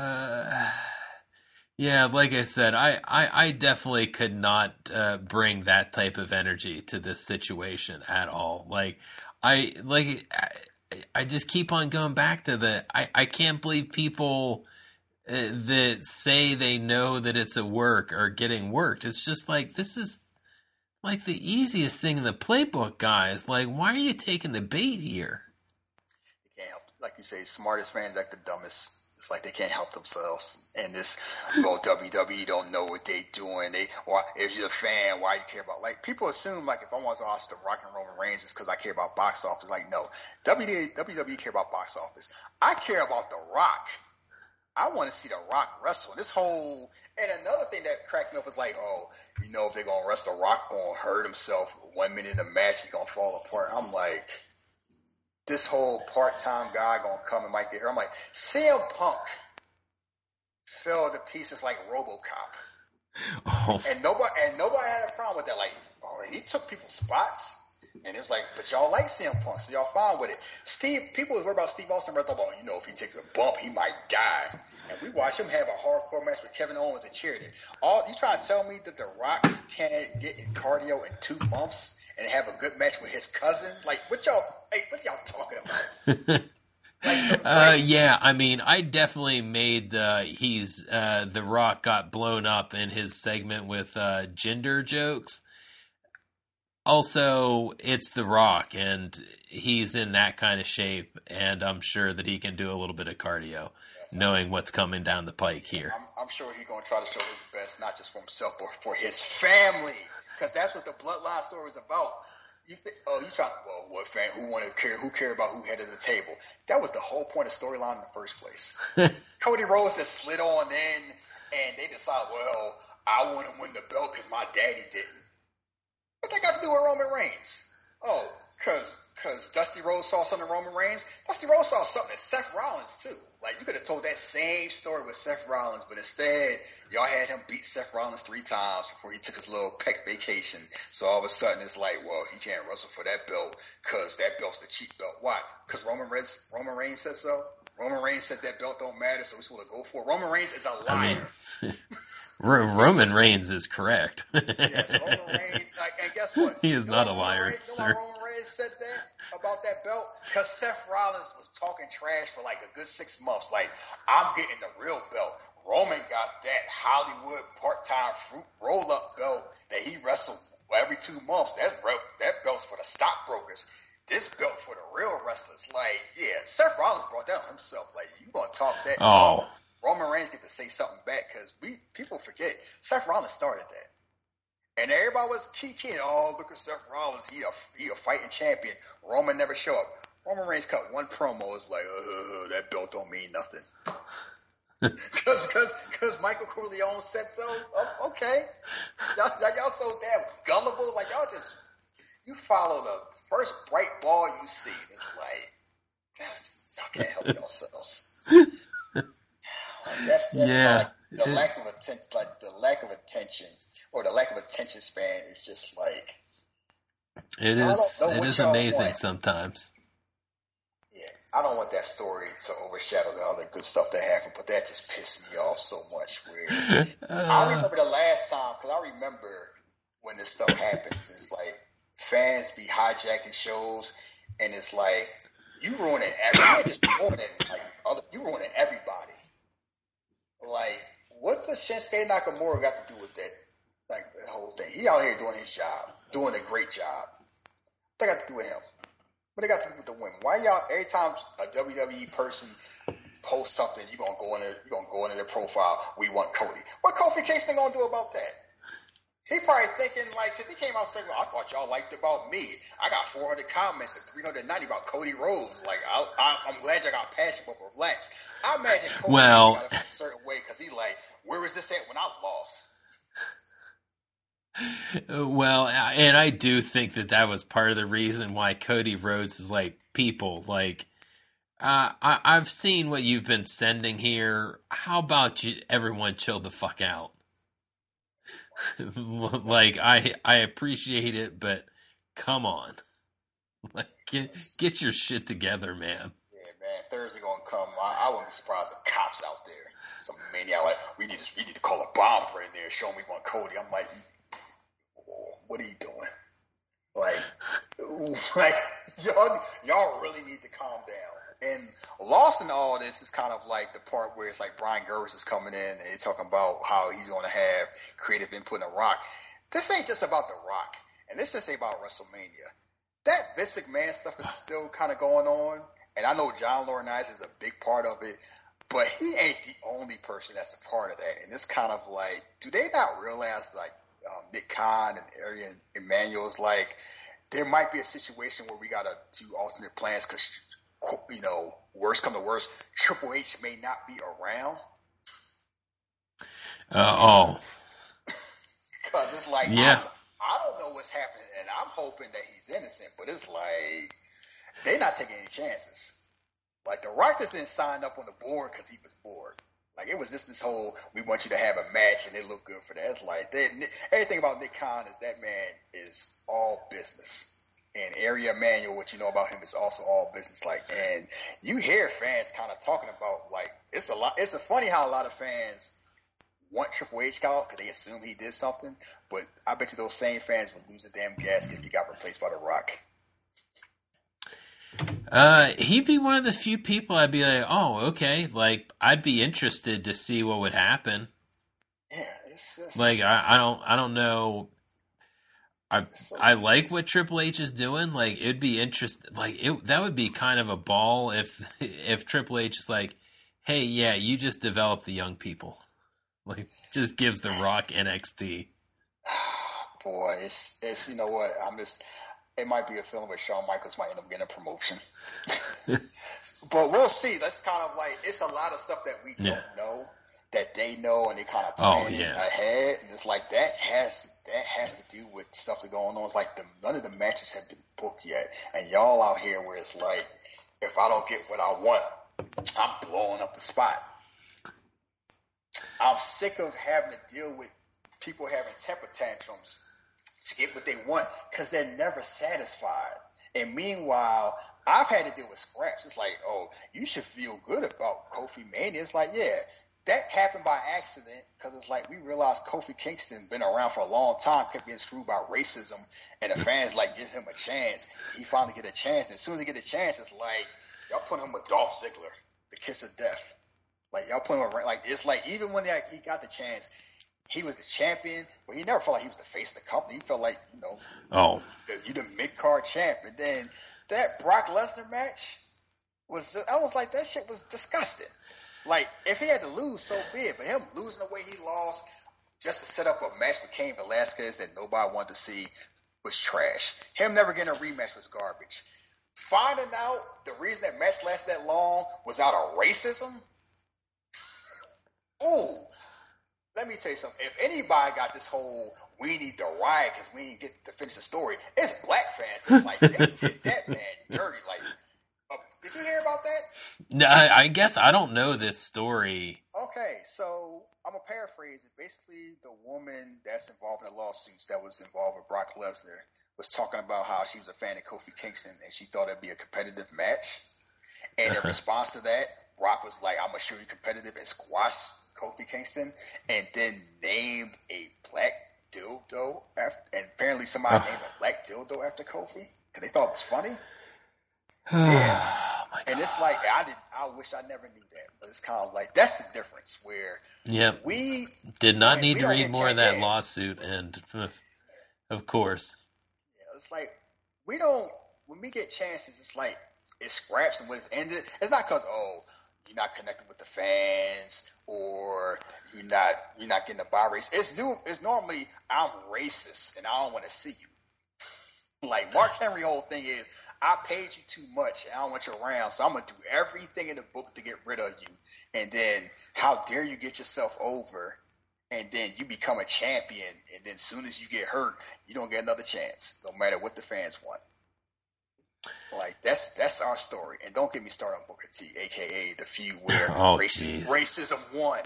Yeah, like I said, I definitely could not bring that type of energy to this situation at all. I just keep on going back to I can't believe people that say they know that it's a work are getting worked. It's just like, this is like the easiest thing in the playbook, guys. Like, why are you taking the bait here? You can't help, like you say, smartest fans act the dumbest. It's like they can't help themselves. And this, WWE don't know what they doing. If you're a fan, why you care about? Like, people assume, like, if I want to watch The Rock and Roman Reigns, it's because I care about box office. Like, no, WWE care about box office. I care about The Rock. I want to see The Rock wrestle. And another thing that cracked me up was like, if they're going to wrestle, The Rock going to hurt himself 1 minute in the match, he's going to fall apart. I'm like, this whole part-time guy going to come and might get hurt. I'm like, CM Punk fell to pieces like RoboCop. Oh. And nobody had a problem with that. Like, he took people's spots. And it was like, but y'all like CM Punk, so y'all fine with it. People was worried about Steve Austin. I thought, if he takes a bump, he might die. And we watched him have a hardcore match with Kevin Owens and cheered it. You trying to tell me that The Rock can't get in cardio in 2 months and have a good match with his cousin? Like, what y'all talking about? Yeah, I mean, I definitely made The Rock got blown up in his segment with gender jokes. Also, it's The Rock, and he's in that kind of shape, and I'm sure that he can do a little bit of cardio, knowing what's coming down the pike here. I'm sure he's going to try to show his best, not just for himself, but for his family, because that's what the Bloodline story is about. You think, what fan? Who care about who headed the table? That was the whole point of storyline in the first place. Cody Rhodes just slid on in, and they decide, I want to win the belt because my daddy didn't. What that got to do with Roman Reigns? Because Dusty Rhodes saw something in Roman Reigns. Dusty Rhodes saw something in Seth Rollins, too. Like, you could have told that same story with Seth Rollins, but instead, y'all had him beat Seth Rollins 3 times before he took his little peck vacation. So all of a sudden, it's like, he can't wrestle for that belt because that belt's the cheap belt. Why? Because Roman Reigns said so? Roman Reigns said that belt don't matter, so he's going to go for it. Roman Reigns is a liar. Roman Reigns is correct. Yes, Roman Reigns. And guess what? He is not a liar, sir. Why Roman Reigns said that about that belt? Because Seth Rollins was talking trash for like a good 6 months. Like, I'm getting the real belt. Roman got that Hollywood part-time fruit roll-up belt that he wrestled every 2 months. That belt's for the stockbrokers. This belt for the real wrestlers. Like, yeah, Seth Rollins brought that on himself. Like, you gonna talk that talk? Roman Reigns get to say something back because people forget Seth Rollins started that, and everybody was keying. Look at Seth Rollins, he a fighting champion. Roman never show up. Roman Reigns cut one promo. It's like, that belt don't mean nothing. Because Michael Corleone said so. Okay, y'all so damn gullible. Like you follow the first bright ball you see. It's like y'all can't help yourselves. That's yeah. Like the lack of attention, or the lack of attention span is just like it is amazing sometimes. Yeah, I don't want that story to overshadow the other good stuff that happened, but that just pissed me off so much. I remember the last time, because I remember when this stuff happens. It's like fans be hijacking shows, and it's like you ruining everybody. Like, what does Shinsuke Nakamura got to do with that? Like, the whole thing. He out here doing his job, doing a great job. What they got to do with him? What they got to do with the women? Why y'all, every time a WWE person post something, you're gonna go into their profile. We want Cody. What Kofi Kingston gonna do about that? He probably thinking like, because he came out saying, well, I thought y'all liked about me. I got 400 comments and 390 about Cody Rhodes. Like, I'm glad y'all got passionate, but relax. I imagine Cody got it a certain way because he like, where was this at when I lost? Well, and I do think that was part of the reason why Cody Rhodes is like, people, like, I've seen what you've been sending here. How about everyone chill the fuck out? Like, I appreciate it, but come on. Like, get your shit together, man. Yeah, man. Thursday gonna come. I wouldn't be surprised if cops out there. Some maniac like, we need to call a bomb threat in there. Show me one Cody. I'm like, what are you doing? Like y'all really need to calm down. And lost in all this is kind of like the part where it's like Brian Gervais is coming in and they're talking about how he's going to have creative input in The Rock. This ain't just about The Rock, and this just ain't about WrestleMania. That Vince McMahon stuff is still kind of going on, and I know John Laurinaitis is a big part of it, but he ain't the only person that's a part of that. And it's kind of like, do they not realize, like, Nick Khan and Arian Emanuel's like, there might be a situation where we got to do alternate plans because, you know, worst come to worst, Triple H may not be around. Because it's like, yeah. I don't know what's happening, and I'm hoping that he's innocent, but it's like, they're not taking any chances. Like, The Rock just didn't sign up on the board because he was bored. Like, it was just this whole, we want you to have a match, and it looked good for that. It's like, everything about Nick Khan is that man is all business. And Arian Emanuel, what you know about him is also all business. Like, and you hear fans kind of talking about, like, it's funny how a lot of fans want Triple H out because they assume he did something, but I bet you those same fans would lose a damn gasket if he got replaced by The Rock. He'd be one of the few people I'd be like, oh, okay, like, I'd be interested to see what would happen. Yeah, it's just, like, I don't know. I like what Triple H is doing. Like, it'd be interesting. Like, that would be kind of a ball if Triple H is like, hey, yeah, you just develop the young people. Like, just gives The Rock NXT. Boy, it's you know what, it might be a film where Shawn Michaels might end up getting a promotion. But we'll see. That's kind of like, it's a lot of stuff that we don't know that they know, and they kind of plan ahead. And it's like, that has to do with stuff that's going on. It's like none of the matches have been booked yet. And y'all out here where it's like, if I don't get what I want, I'm blowing up the spot. I'm sick of having to deal with people having temper tantrums to get what they want because they're never satisfied. And meanwhile, I've had to deal with scraps. It's like, oh, you should feel good about Kofi Mania. It's like, yeah, that happened by accident because it's like we realized Kofi Kingston been around for a long time, kept getting screwed by racism, and the fans like give him a chance. He finally get a chance, and as soon as he get a chance, it's like y'all put him with Dolph Ziggler, the kiss of death. Like, y'all put him around, like, it's like even when he got the chance, he was the champion, but he never felt like he was the face of the company. He felt like, you know, you the mid-card champ. And then that Brock Lesnar match I was like, that shit was disgusting. Like, if he had to lose, so be it. But him losing the way he lost just to set up a match with Cain Velasquez that nobody wanted to see was trash. Him never getting a rematch was garbage. Finding out the reason that match lasted that long was out of racism. Ooh, let me tell you something. If anybody got this whole, we need to riot because we didn't get to finish the story, it's black fans. Like, they did that man dirty. Like, did you hear about that? No, I guess I don't know this story. Okay, so I'm going to paraphrase it. Basically, the woman that's involved in the lawsuits that was involved with Brock Lesnar was talking about how she was a fan of Kofi Kingston and she thought it'd be a competitive match. And in response to that, Brock was like, I'm going to show you competitive and squash Kofi Kingston, and then named a black dildo after, and apparently somebody named a black dildo after Kofi because they thought it was funny. Yeah. Oh and it's like, I wish I never knew that, but it's kind of like, that's the difference where we did not need to read more of that lawsuit, and of course. Yeah, it's like, when we get chances, it's like, it scraps and when it's ended, it's not because, you're not connecting with the fans, or you're not getting a buy race. It's normally I'm racist and I don't want to see you. Like Mark Henry whole thing is I paid you too much and I don't want you around, so I'm gonna do everything in the book to get rid of you. And then how dare you get yourself over, and then you become a champion, and then as soon as you get hurt, you don't get another chance, no matter what the fans want. Like that's our story. And don't get me started on Booker T, aka the feud where racism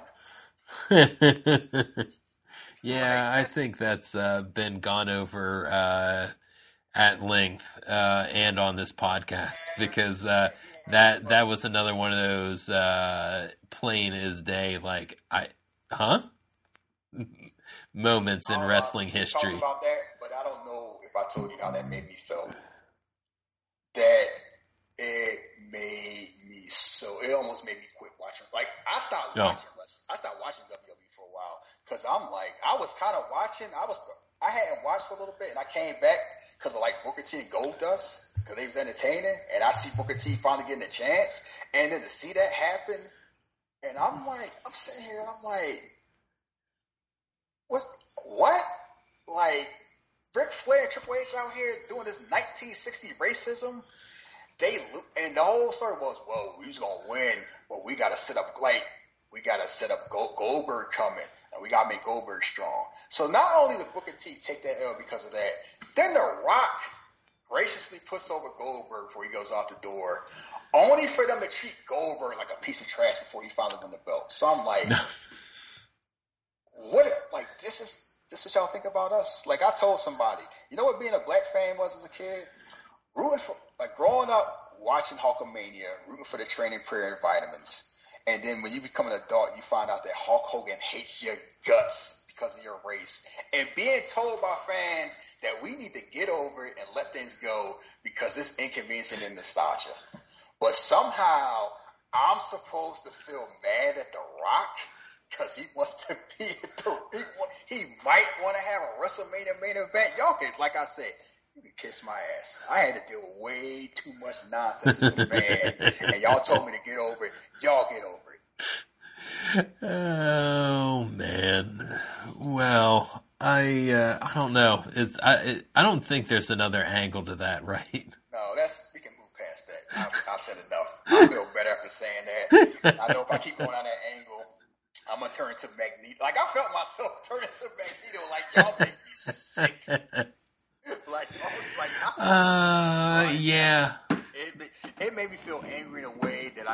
won. Yeah, I think that's been gone over at length and on this podcast, because that was another one of those plain as day, like moments in wrestling history. Talk about that, but I don't know if I told you how that made me feel. That it almost made me quit watching. Like I stopped watching wrestling. I stopped watching WWE for a while because I'm like I was kind of watching. I hadn't watched for a little bit, and I came back because of like Booker T and Goldust, because they was entertaining, and I see Booker T finally getting a chance, and then to see that happen, and I'm sitting here, and I'm like, what? Like Ric Flair and Triple H out here doing this 1960 racism. And the whole story was, well, we was gonna win, but we gotta set up Goldberg coming, and we gotta make Goldberg strong. So not only did Booker T take that L because of that, then The Rock graciously puts over Goldberg before he goes out the door, only for them to treat Goldberg like a piece of trash before he finally won the belt. So I'm like, this is what y'all think about us? Like I told somebody, you know what being a black fan was as a kid? Rooting for, like growing up watching Hulkamania, rooting for the training prayer and vitamins. And then when you become an adult, you find out that Hulk Hogan hates your guts because of your race. And being told by fans that we need to get over it and let things go because it's inconveniencing and nostalgia. But somehow I'm supposed to feel mad at The Rock because he wants to be he might want to have a WrestleMania main event. Y'all can, like I said, you can kiss my ass. I had to deal with way too much nonsense as a fan, and y'all told me to get over it. Y'all get over it. Oh man. Well, I don't know. I don't think there's another angle to that, right? No, we can move past that. I've said enough. I feel better after saying that. I know if I keep going on that angle, I'm gonna turn into Magneto. Like I felt myself turn into Magneto. Like y'all make me sick. Yeah. It made me feel angry in a way that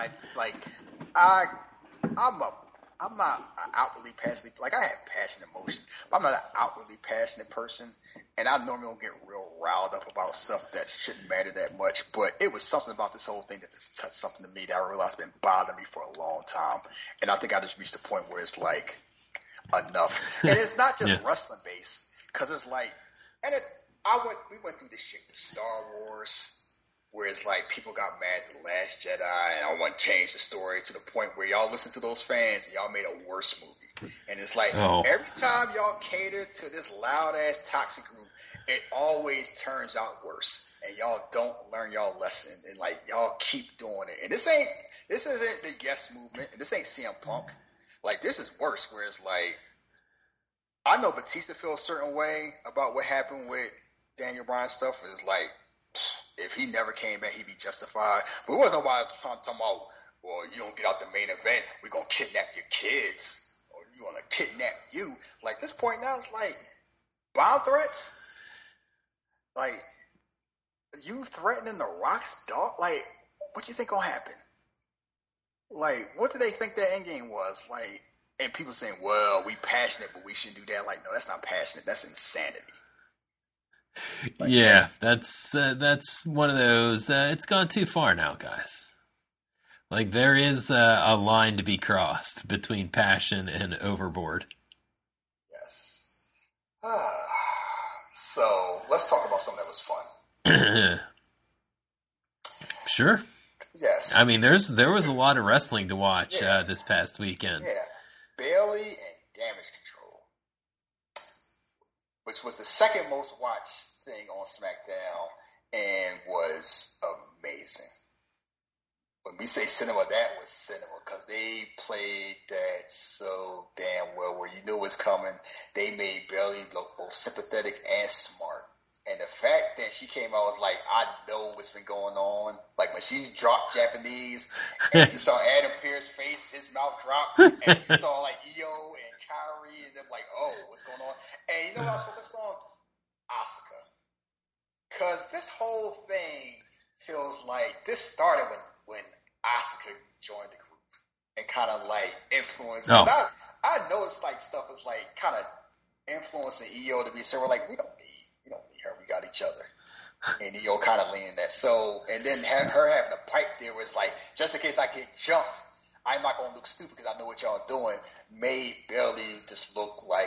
I'm not an outwardly passionate. Like I have passion and emotion, but I'm not an outwardly passionate person, and I normally don't get real riled up about stuff that shouldn't matter that much. But it was something about this whole thing that just touched something to me that I realized has been bothering me for a long time, and I think I just reached a point where it's like enough, and it's not just wrestling based, because it's like, we went through this shit with Star Wars, where it's like people got mad at The Last Jedi, and I want to change the story to the point where y'all listen to those fans and y'all made a worse movie. And it's like every time y'all cater to this loud ass toxic group, it always turns out worse, and y'all don't learn y'all lesson, and like y'all keep doing it. And this isn't the Yes movement, and this ain't CM Punk. Like this is worse, where it's like I know Batista feels a certain way about what happened with Daniel Bryan stuff. Is like, if he never came back, he'd be justified. But it wasn't nobody talking about, well, you don't get out the main event, we're going to kidnap your kids, or you're going to kidnap you. Like, this point now, it's like, bomb threats? Like, you threatening The Rock's dog? Like, what you think going to happen? Like, what did they think that endgame was? Like, and people saying, well, we passionate, but we shouldn't do that. Like, no, that's not passionate. That's insanity. Like, yeah, that's one of those. It's gone too far now, guys. Like there is a line to be crossed between passion and overboard. Yes. So let's talk about something that was fun. Sure. Yes. I mean, there was a lot of wrestling to watch this past weekend. Yeah. Bayley and Damage Control, which was the second most watched thing on SmackDown and was amazing. when we say cinema, that was cinema because they played that so damn well. Where you knew it was coming, they made Bailey look both sympathetic and smart. And the fact that she came out was like, I know what's been going on. Like when she dropped Japanese, and you saw Adam Pearce's face, his mouth drop, and you saw like Io and Kyrie, and them like, oh, what's going on? And you know what I was focused on? Asuka. Because this whole thing feels like this started when Asuka joined the group and kind of like influenced. Oh. I noticed like stuff was like kind of influencing Io to be so we're like we don't need her, we got each other, and Io kind of leaning that. So and then her having a pipe there was like just in case I get jumped, I'm not gonna look stupid because I know what y'all doing. Made Bailey just look like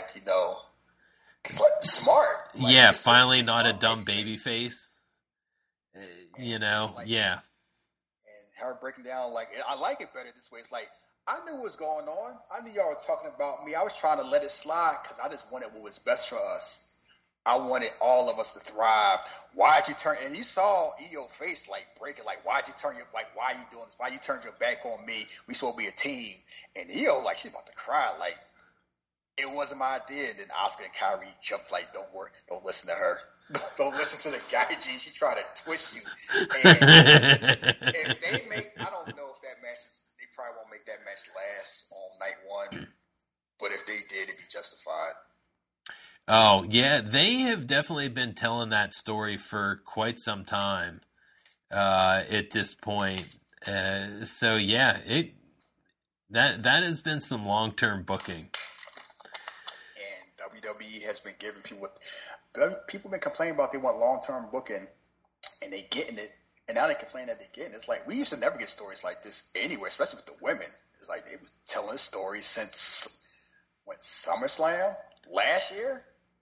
smart. Like, yeah, finally not a dumb baby face. Like, yeah. And her breaking down, like, I like it better this way. It's like, I knew what was going on. I knew y'all were talking about me. I was trying to let it slide because I just wanted what was best for us. I wanted all of us to thrive. Why'd you turn, and you saw Io's face, like, breaking, like, why'd you turn your, like, why are you doing this? Why you turned your back on me? We supposed to be a team. And Io, like, she's about to cry, like, it wasn't my idea. And then Asuka and Kyrie jumped, like, don't worry, don't listen to her. Don't listen to the gaijin. She tried to twist you. And if they make, I don't know if that match is, they probably won't make that match last on night one. But if they did, it'd be justified. Oh, yeah. They have definitely been telling that story for quite some time at this point. So, yeah, that has been some long-term booking. And WWE has been giving people have been complaining about they want long-term booking, and they getting it. And now they complain that they're getting it. It's like, we used to never get stories like this anywhere, especially with the women. It's like they was telling stories since, SummerSlam? Last year?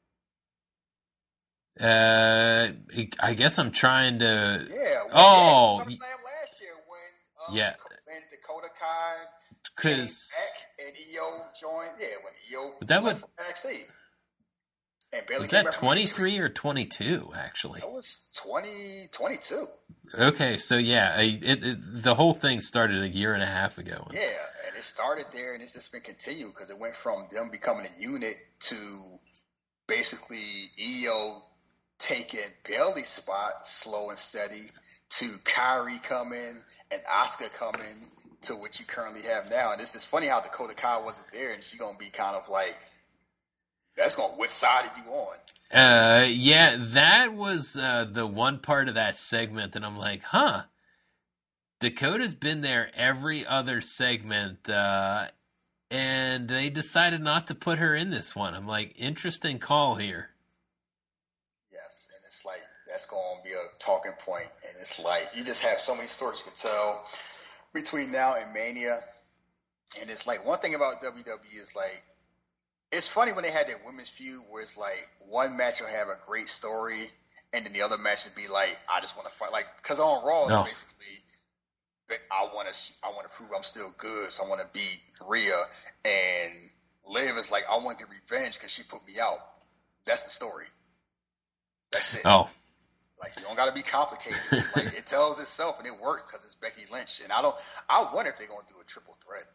I guess I'm trying to... Yeah. SummerSlam last year when Dakota Kai came back and Io joined. Yeah, when Io went from NXT. And Bailey was that 23 or 22, actually? That was 2022. Okay, so yeah, the whole thing started a year and a half ago. Yeah, and it started there, and it's just been continued because it went from them becoming a unit to basically Io taking Bailey's spot slow and steady to Kyrie coming and Asuka coming to what you currently have now. And it's just funny how Dakota Kai wasn't there, and she's going to be kind of like, that's going, which side are you on? Yeah, that was the one part of that segment that I'm like, Dakota's been there every other segment, and they decided not to put her in this one. I'm like, interesting call here. Yes, and it's like, that's going to be a talking point, and it's like, you just have so many stories you can tell between now and Mania, and it's like, one thing about WWE is like, it's funny when they had that women's feud where it's like one match will have a great story and then the other match would be like, I just want to fight. Like, because on Raw, it's basically, I want to prove I'm still good, so I want to beat Rhea. And Liv is like, I want to get revenge because she put me out. That's the story. That's it. Oh. Like, you don't got to be complicated. It's like, it tells itself, and it worked because it's Becky Lynch. And I wonder if they're going to do a triple threat.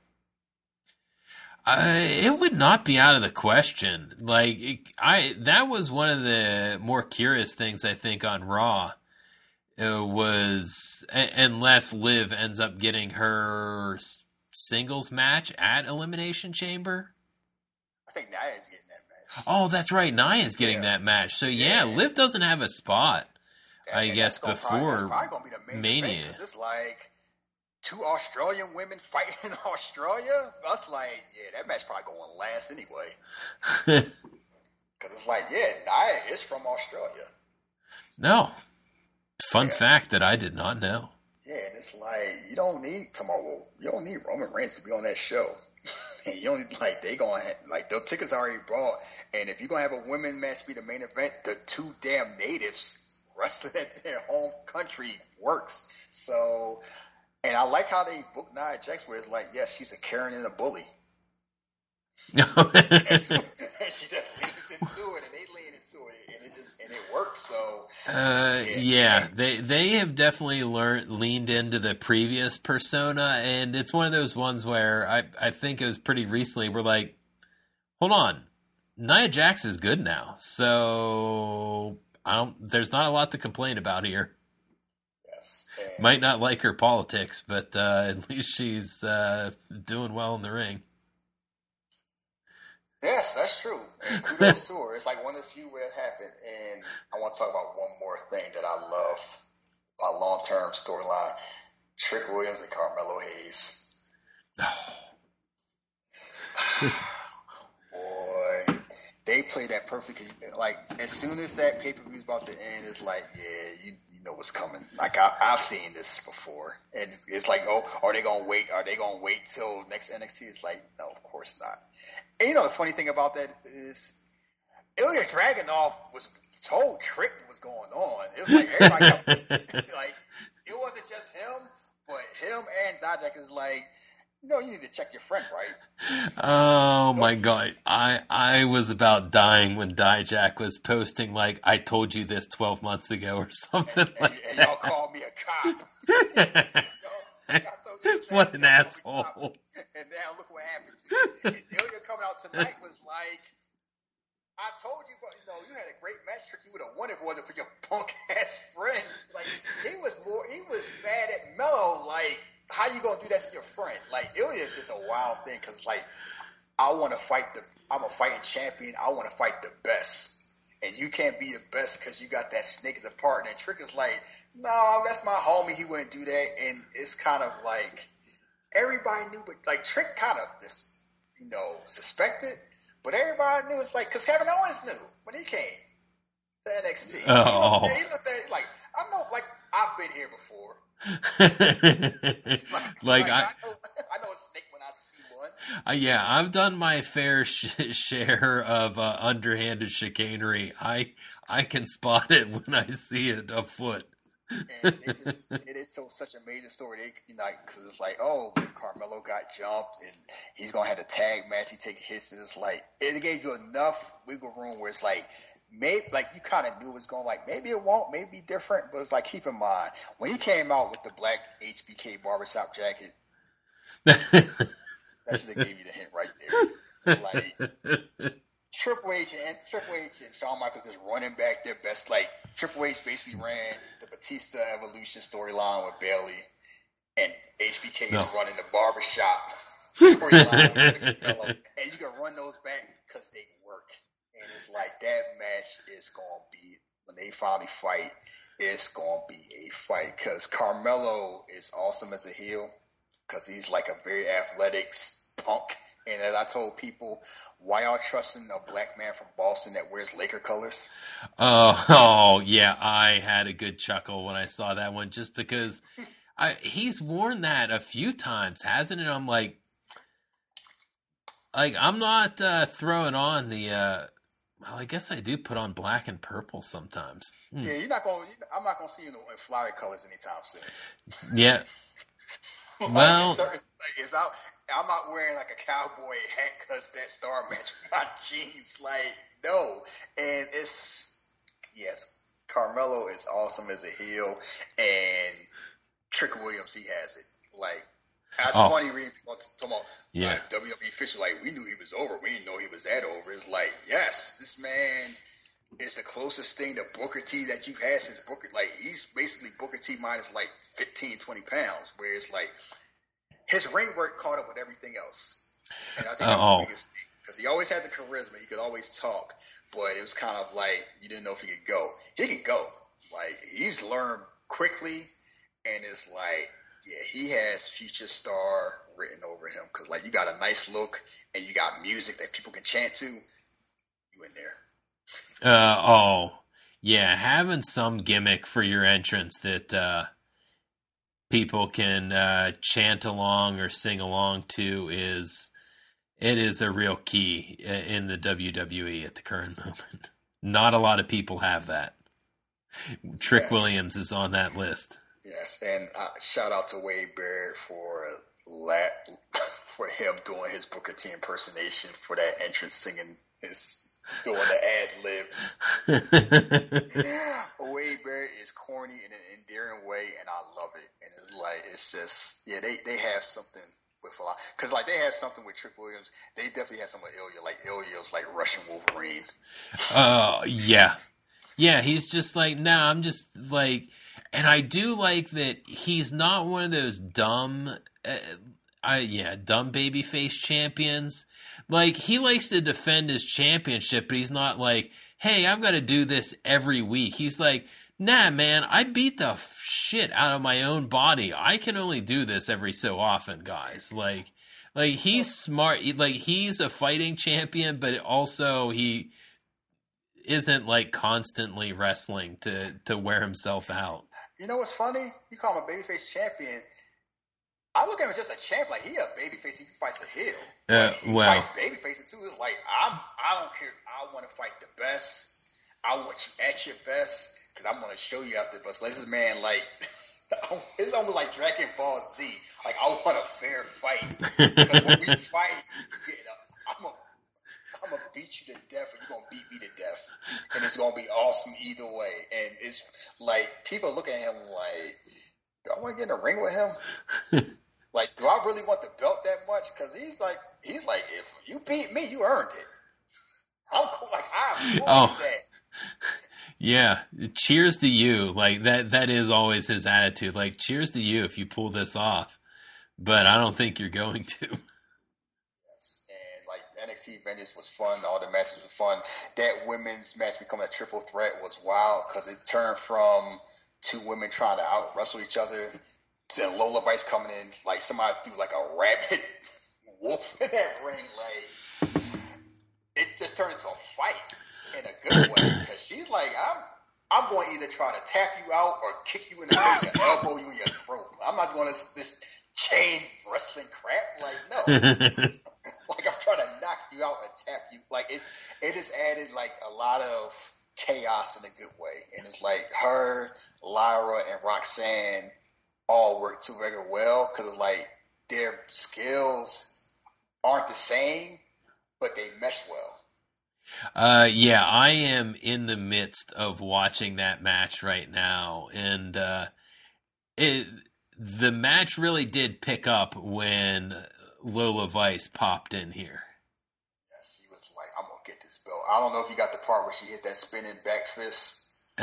It would not be out of the question. Like, that was one of the more curious things I think on Raw was, unless Liv ends up getting her singles match at Elimination Chamber. I think Nia's getting that match. Oh, that's right, Nia's getting that match. So yeah, Liv doesn't have a spot, I guess, before probably gonna be the main Mania. Event, it's like 2 Australian women fighting in Australia. That's like, yeah, that match probably going to last anyway. Because it's like, yeah, Nia is from Australia. No. Fun fact that I did not know. Yeah, and it's like, you don't need Roman Reigns to be on that show. And you don't need, like, they going to, like, the tickets are already bought. And if you're going to have a women match be the main event, the 2 damn natives wrestling in their home country works. So... And I like how they booked Nia Jax, where it's like, yes, she's a Karen and a bully. and she just leans into it, and they lean into it, and it work. So yeah, they have definitely leaned into the previous persona, and it's one of those ones where I think it was pretty recently. We're like, hold on, Nia Jax is good now, so there's not a lot to complain about here. Yes, might not like her politics, but at least she's doing well in the ring. Yes, that's true. And kudos to her. It's like one of the few where it happened. And I want to talk about one more thing that I loved, a long-term storyline. Trick Williams and Carmelo Hayes. Boy, they played that perfectly. Like, as soon as that pay-per-view is about to end, it's like, yeah, you know what's coming. Like, I've seen this before. And it's like, oh, are they going to wait? Are they going to wait till next NXT? It's like, no, of course not. And you know the funny thing about that is Ilya Dragunov was told Trick what was going on. It was like everybody like it wasn't just him, but him and Dijak is like, no, you need to check your friend, right? Oh my god. I was about dying when Dijak was posting like, I told you this 12 months ago or something and y'all called me a cop. What an asshole. And now look what happened to you. And Ilya coming out tonight was like, I told you, but you had a great match, Trick. You would have won if it wasn't for your punk ass friend. Like he was mad at Mello. Like, how you gonna do that to your friend? Like Ilya is just a wild thing because like I'm a fighting champion. I want to fight the best, and you can't be the best because you got that snake as a partner. And Trick is like, no, that's my homie. He wouldn't do that. And it's kind of like everybody knew, but like Trick kind of just, suspected. But everybody knew. It's like, because Kevin Owens knew when he came to NXT. Oh. He looked at it like, I know, like, I've been here before. I know a snake when I see one. Yeah, I've done my fair share of underhanded chicanery. I can spot it when I see it afoot. And it is such a major story. Because it's like, oh, Carmelo got jumped, and he's gonna have the tag match. He take hits, and it's like it gave you enough wiggle room where it's like maybe like you kind of knew it was going like maybe it won't, maybe be different, but it's like keep in mind when he came out with the black HBK barbershop jacket, that should have gave you the hint right there. Like Triple H and Shawn Michaels just running back their best. Like Triple H basically ran the Batista Evolution storyline with Bayley, and HBK is running the barbershop storyline with Triple H. And you can run those back because they work. And it's like that match is going to be, when they finally fight, it's going to be a fight. Because Carmelo is awesome as a heel because he's like a very athletic punk. And as I told people, why y'all trusting a black man from Boston that wears Laker colors? Oh yeah, I had a good chuckle when I saw that one just because he's worn that a few times, hasn't it? I'm like I'm not throwing on the well, I guess I do put on black and purple sometimes. Yeah, I'm not gonna see you in flowery colors anytime soon. Yeah. Well, I'm not wearing like a cowboy hat because that star match with my jeans. Like, no. And Carmelo is awesome as a heel, and Trick Williams, he has it. Like, that's funny reading people talking about WWE official. Like, we knew he was over. We didn't know he was that over. It's like, yes, this man is the closest thing to Booker T that you've had since Booker. Like, he's basically Booker T minus like 15, 20 pounds, where it's like, his ring work caught up with everything else. And I think that's the biggest thing. Because he always had the charisma. He could always talk. But it was kind of like you didn't know if he could go. He could go. Like, he's learned quickly. And it's like, yeah, he has future star written over him. Because, like, you got a nice look. And you got music that people can chant to. You in there. Yeah. Having some gimmick for your entrance that... people can chant along or sing along to is a real key in the WWE at the current moment. Not a lot of people have that. Trick Williams is on that list. Yes, and shout out to Wade Barrett for him doing his Booker T impersonation for that entrance, singing his doing the ad libs. Wade Barrett is corny in an endearing way, and I love it. And it's like, it's just, yeah, they have something with a lot. Because, like, they have something with Trick Williams. They definitely have something with Ilya. Like, Ilya's like Russian Wolverine. Oh, yeah. Yeah, he's just like, nah, I'm just like, and I do like that he's not one of those dumb babyface champions. Like, he likes to defend his championship, but he's not like, hey, I've got to do this every week. He's like, nah, man, I beat the shit out of my own body. I can only do this every so often, guys. Like he's smart. Like, he's a fighting champion, but also he isn't like constantly wrestling to wear himself out. You know what's funny? You call him a babyface champion. I look at him just a champ. Like, he a babyface. He fights a heel. He fights babyfaces too. It's like, I don't care. I want to fight the best. I want you at your best because I'm going to show you out the best. Like, this man, like, it's almost like Dragon Ball Z. Like, I want a fair fight because when we fight, I'm gonna beat you to death, or you're gonna beat me to death, and it's gonna be awesome either way. And it's like, people look at him like, do I want to get in a ring with him? Like, do I really want the belt that much? Because he's like, if you beat me, you earned it. I'm cool. Like, I'm cool with that. Yeah, cheers to you. Like, that is always his attitude. Like, cheers to you if you pull this off. But I don't think you're going to. Yes, and like, NXT Vengeance was fun. All the matches were fun. That women's match becoming a triple threat was wild because it turned from two women trying to out wrestle each other to Lola Vice coming in like somebody threw like a rabid wolf in that ring. Like, it just turned into a fight in a good way because she's like, I'm going to either try to tap you out or kick you in the face and elbow you in your throat. I'm not going to this chain wrestling crap. Like, no. Like, I'm trying to knock you out and tap you. Like, it just added like a lot of chaos in a good way. And it's like her, Lyra, and Roxanne all work together well because it's like their skills aren't the same, but they mesh well. Yeah, I am in the midst of watching that match right now, and the match really did pick up when Lola Vice popped in here. Yeah, she was like, I'm going to get this belt. I don't know if you got the part where she hit that spinning back fist.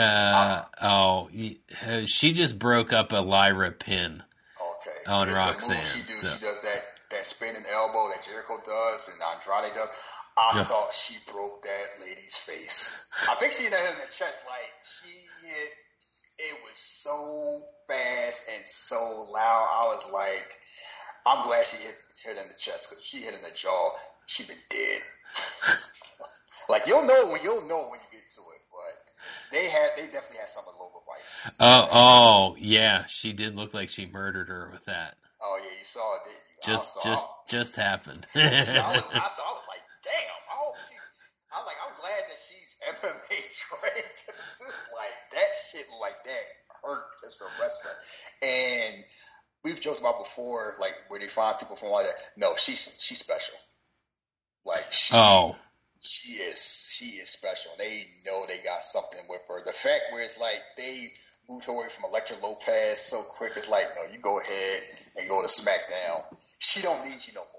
She just broke up a Lyra pin. Okay. On it's Roxanne. A move she does that spinning elbow that Jericho does and Andrade does. I thought she broke that lady's face. I think she hit her in the chest. Like, it was so fast and so loud. I was like, I'm glad she hit in the chest because if she hit in the jaw, she'd been dead. Like, you'll know when you get to it, but they definitely had some of Lola Vice. Oh, yeah, she did look like she murdered her with that. Oh yeah, you saw it, didn't you? Just happened. I was like, damn. I'm glad that she's MMA trained because like that shit like that hurt just for wrestling. And we've joked about before, like where they find people from like that. No, she's special. Like she is special. They know they got something with her. The fact where it's like they moved her away from Elektra Lopez so quick, it's like, no, you go ahead and go to SmackDown. She don't need you no more.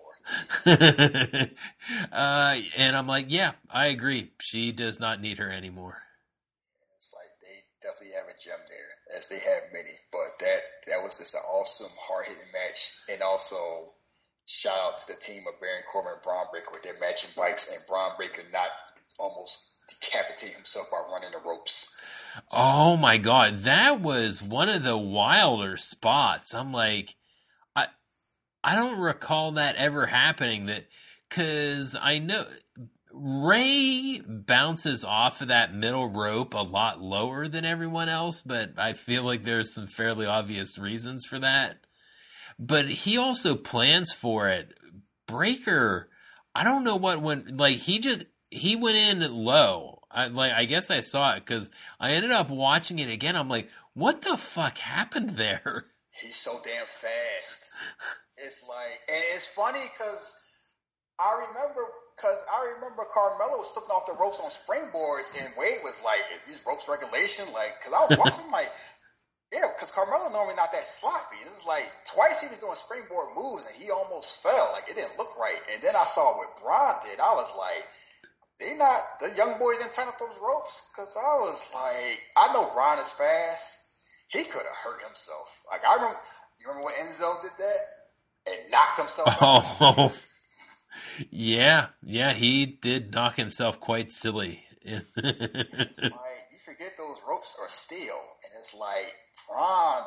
And I'm like, yeah, I agree. She does not need her anymore. It's like they definitely have a gem there, as they have many. But that was just an awesome, hard-hitting match. And also, shout out to the team of Baron Corbin and Braun Breaker with their matching bikes, and Braun Breaker not almost decapitate himself by running the ropes. Oh my God, that was one of the wilder spots. I'm like, I don't recall that ever happening. Because I know Ray bounces off of that middle rope a lot lower than everyone else, but I feel like there's some fairly obvious reasons for that. But he also plans for it. Breaker, I don't know what went, like he went in low. I guess I saw it because I ended up watching it again. I'm like, what the fuck happened there? He's so damn fast. It's like, and it's funny because I remember because I remember Carmelo was slipping off the ropes on springboards, and Wade was like, "Is these ropes regulation?" Like, because I was watching, like, yeah, because Carmelo normally not that sloppy. It was like twice he was doing springboard moves, and he almost fell. Like, it didn't look right. And then I saw what Braun did. I was like, the young boys didn't turn up those ropes? Because I was like, I know Braun is fast. He could have hurt himself. Like, you remember when Enzo did that? And knocked himself out? Oh, yeah, he did knock himself quite silly. It's like, you forget those ropes are steel. And it's like, Braun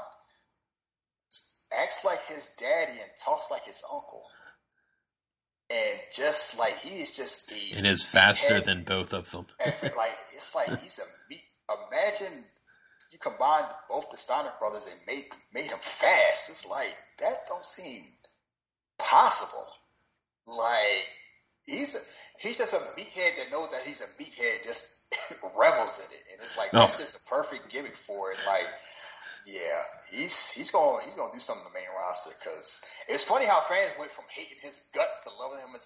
acts like his daddy and talks like his uncle. And just like, he's just and is faster than both of them. Like, it's like imagine you combined both the Steiner brothers and made him fast. It's like, that don't seem possible. Like, he's just a meathead that knows that he's a meathead, just revels in it. And it's like, that's just a perfect gimmick for it. Like, yeah, he's gonna do something in the main roster, because it's funny how fans went from hating his guts to loving him as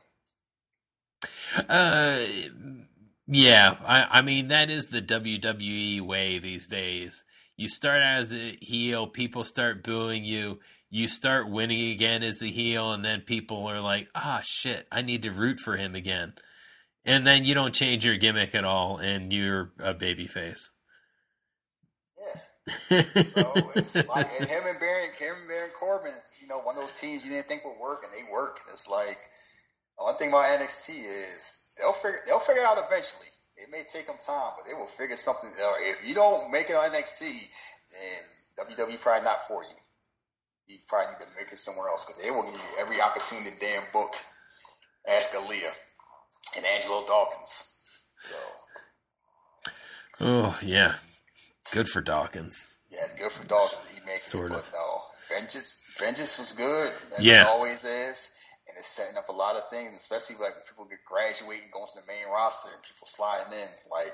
a heel. Yeah, I mean, that is the WWE way these days. You start as a heel, people start booing you, you start winning again as a heel, and then people are like, shit, I need to root for him again. And then you don't change your gimmick at all, and you're a babyface. Yeah. So it's like, and him and Baron Corbin is, one of those teams you didn't think would work, and they work. And it's like, the one thing about NXT is they'll figure it out eventually. It may take them time, but they will figure something out. If you don't make it on NXT, then WWE probably not for you. You probably need to make it somewhere else, because they will give you every opportunity to damn book. Ask Aaliyah and Angelo Dawkins. So. Oh, yeah. Good for Dawkins. Yeah, it's good for Dawkins. He makes sort it, of. But no, Vengeance was good. As Yeah. it always is. And it's setting up a lot of things, especially like when people get graduating, going to the main roster, and people sliding in. Like,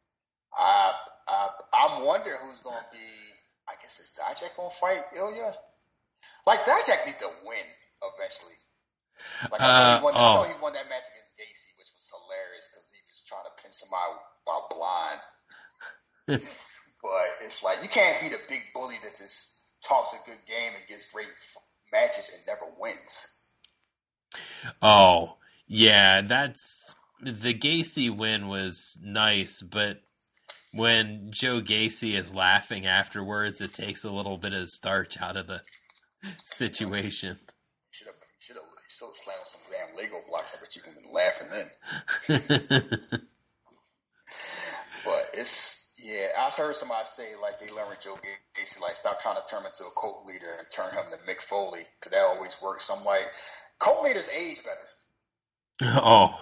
I'm wondering who's going to be. I guess is Dijak going to fight Ilya? Like, Dijak need to win eventually. Like, I know he won that match against Gacy, which was hilarious because he was trying to pin somebody while blind. But it's like, you can't beat a big bully that just talks a good game and gets great matches and never wins. Oh, yeah, the Gacy win was nice, but when Joe Gacy is laughing afterwards, it takes a little bit of starch out of the situation. Should have slammed some damn Lego blocks. I bet you can be laughing then. But it's, yeah, I heard somebody say, like, they learned Joe Gacy, like, stop trying to turn him into a cult leader and turn him to Mick Foley, because that always works. So I'm like, cult leaders age better. Oh.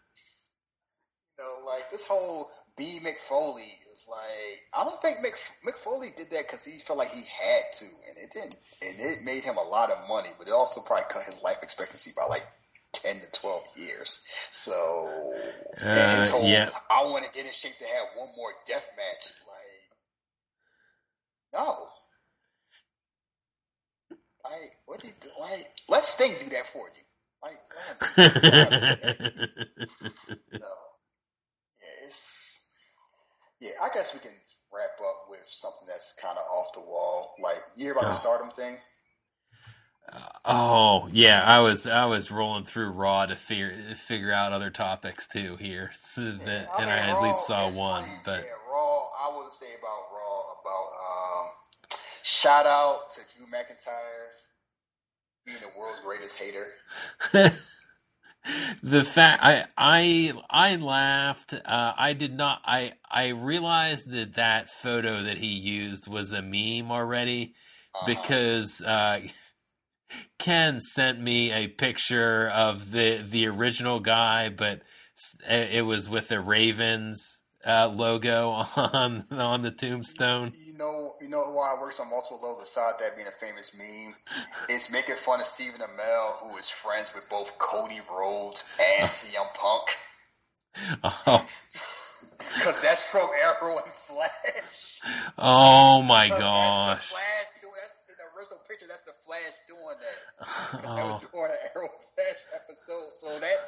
Like, this whole B. Mick Foley is like, I don't think Mick Foley did that because he felt like he had to, and it didn't. And it made him a lot of money, but it also probably cut his life expectancy by like 10 to 12 years. So, his whole, yeah. I want to get in shape to have one more death match. Like, no. Like, what do you do? Like, let Sting do that for you. Like, no. Yeah, I guess we can wrap up with something that's kind of off the wall. Like, you hear about the Stardom thing? Oh, yeah, I was rolling through Raw to figure out other topics too here, and I at least saw one. Funny. But yeah, Raw, I would say about Raw, shout out to Drew McIntyre being the world's greatest hater. The fact I laughed. I did not. I realized that photo that he used was a meme already because Ken sent me a picture of the original guy, but it was with the Ravens logo on the tombstone. You know why it works on multiple levels aside that being a famous meme? It's making fun of Stephen Amell, who is friends with both Cody Rhodes and CM Punk. Oh. Because that's from Arrow and Flash. Oh my gosh. That's the Flash doing, that's in the original picture, that's the Flash doing that. That was during an Arrow and Flash episode. So that thing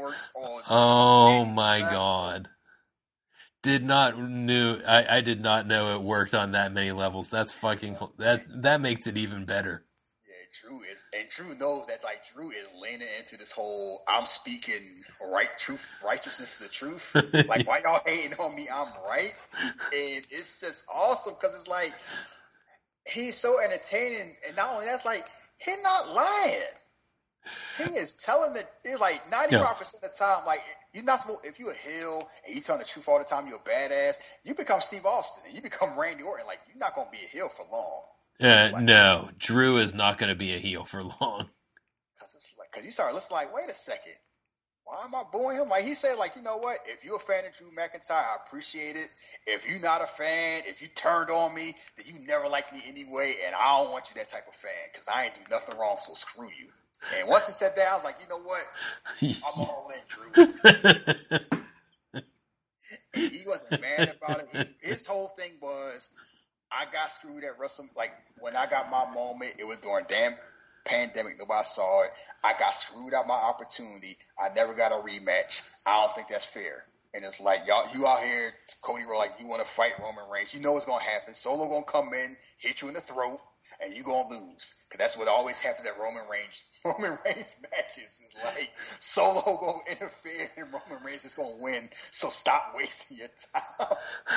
works on. Oh my God! I did not know it worked on that many levels. That's fucking that makes it even better. Yeah, Drew knows that like Drew is leaning into this whole I'm speaking righteousness is the truth. Like why y'all hating on me? I'm right, and it's just awesome because it's like he's so entertaining, and not only that's like he's not lying. He is telling it's like 95% of the time, like you're not supposed. If you're a heel and you tell the truth all the time, you're a badass. You become Steve Austin and you become Randy Orton. Like you're not gonna be a heel for long. No, Drew is not going to be a heel for long. Because you start listening like, wait a second, why am I booing him? Like he said, like you know what? If you're a fan of Drew McIntyre, I appreciate it. If you're not a fan, if you turned on me, then you never liked me anyway, and I don't want you that type of fan because I ain't do nothing wrong. So screw you. And once he said that, I was like, you know what? I'm all in, Drew. And he wasn't mad about it. His whole thing was, I got screwed at WrestleMania. Like, when I got my moment, it was during damn pandemic. Nobody saw it. I got screwed out my opportunity. I never got a rematch. I don't think that's fair. And it's like, you out here, Cody Rhodes, like, you want to fight Roman Reigns. You know what's going to happen. Solo going to come in, hit you in the throat, and you going to lose. Because that's what always happens at Roman Reigns matches. It's like, Solo going to interfere, and Roman Reigns is going to win. So stop wasting your time.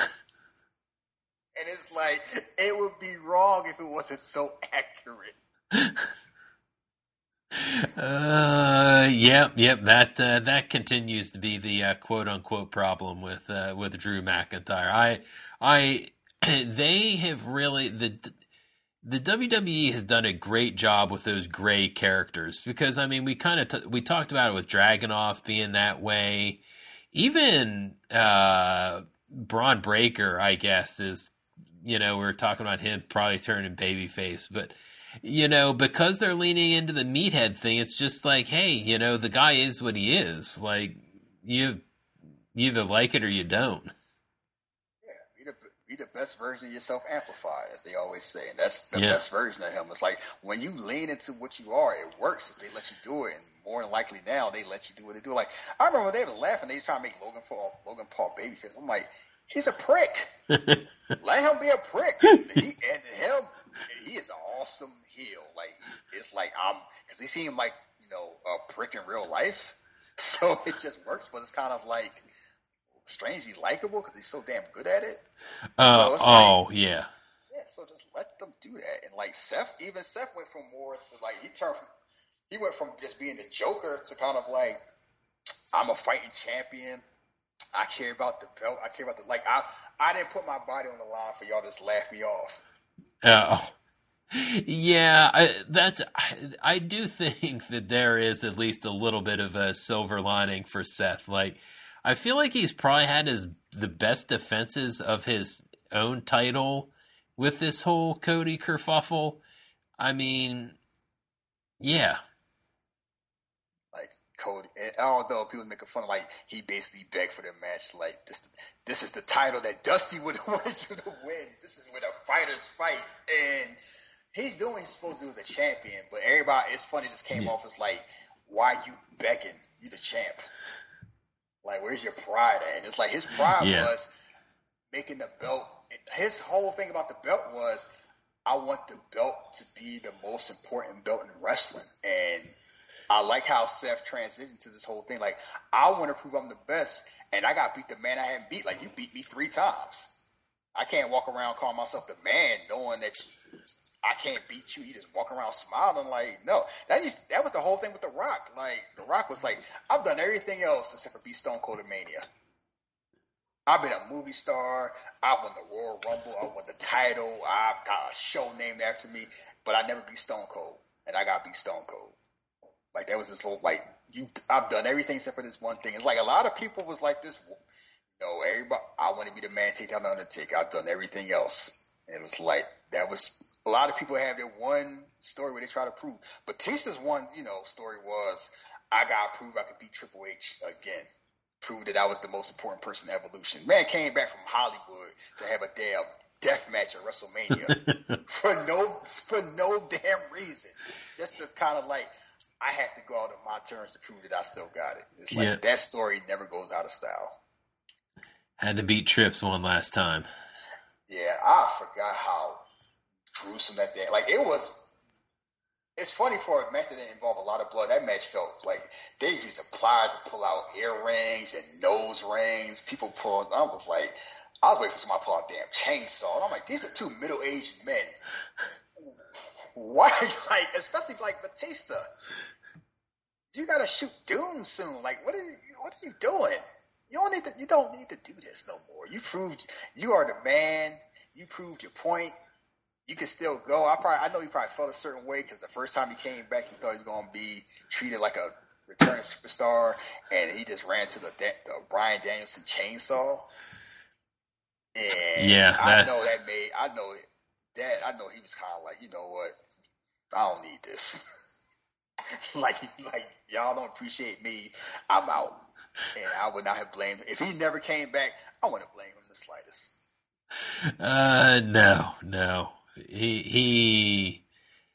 And it's like, it would be wrong if it wasn't so accurate. Yep. That continues to be the quote unquote problem with Drew McIntyre. They have really the WWE has done a great job with those gray characters because I mean we talked about it with Dragunov being that way. Even Braun Breaker, I guess, is. We were talking about him probably turning babyface, but, because they're leaning into the meathead thing, it's just like, hey, the guy is what he is. Like, you either like it or you don't. Yeah, be the best version of yourself amplified, as they always say. And that's the best version of him. It's like, when you lean into what you are, it works if they let you do it. And more than likely now, they let you do what they do. Like, I remember when they was laughing, they was trying to make Logan Paul babyface. I'm like, he's a prick. Let him be a prick. He is an awesome heel. Like it's like because he seemed like a prick in real life, so it just works. But it's kind of like strangely likable because he's so damn good at it. Yeah. So just let them do that. And like Seth went from more to like he went from just being the Joker to kind of like I'm a fighting champion. I care about the belt. I care about I didn't put my body on the line for y'all to just laugh me off. Yeah, I do think that there is at least a little bit of a silver lining for Seth. Like, I feel like he's probably had the best defenses of his own title with this whole Cody kerfuffle. I mean, yeah. Like Cody, although people making fun of, like, he basically begged for the match. Like, this is the title that Dusty would have wanted you to win. This is where the fighters fight, and he's doing what he's supposed to do as a champion. But everybody, it's funny, just came off as like, why you begging? You the champ. Like, where's your pride at? And it's like his pride was making the belt. His whole thing about the belt was, I want the belt to be the most important belt in wrestling. And I like how Seth transitioned to this whole thing. Like, I want to prove I'm the best, and I got to beat the man I haven't beat. Like, you beat me 3 times. I can't walk around calling myself the man knowing that I can't beat you. You just walk around smiling like, no. That was the whole thing with The Rock. Like, The Rock was like, I've done everything else except for beat Stone Cold at Mania. I've been a movie star. I won the Royal Rumble. I won the title. I've got a show named after me. But I never beat Stone Cold. And I got to beat Stone Cold. Like, that was this little, like, I've done everything except for this one thing. It's like a lot of people was like this, everybody, I want to be the man, take down the Undertaker. I've done everything else. And it was like, that was, a lot of people have their one story where they try to prove. Batista's one, story was, I got to prove I could beat Triple H again. Prove that I was the most important person in Evolution. Man came back from Hollywood to have a damn death match at WrestleMania for no damn reason. Just to kind of like, I have to go out on my terms to prove that I still got it. It's like that story never goes out of style. Had to beat Trips one last time. Yeah, I forgot how gruesome that day. Like, it was. It's funny for a match that didn't involve a lot of blood. That match felt like they used pliers to pull out earrings and nose rings. People pulled. I was waiting for somebody to pull out a damn chainsaw. And I'm like, these are two middle-aged men. Why? Like, especially like Batista. You gotta shoot Doom soon. Like, what are you doing? You don't need to do this no more. You proved you are the man. You proved your point. You can still go. I know he probably felt a certain way because the first time he came back, he thought he was going to be treated like a returning superstar, and he just ran to the Bryan Danielson chainsaw. And I know he was kind of like, you know what? I don't need this. like y'all don't appreciate me. I'm out. And I would not have blamed him. If he never came back, I wouldn't blame him the slightest. No. He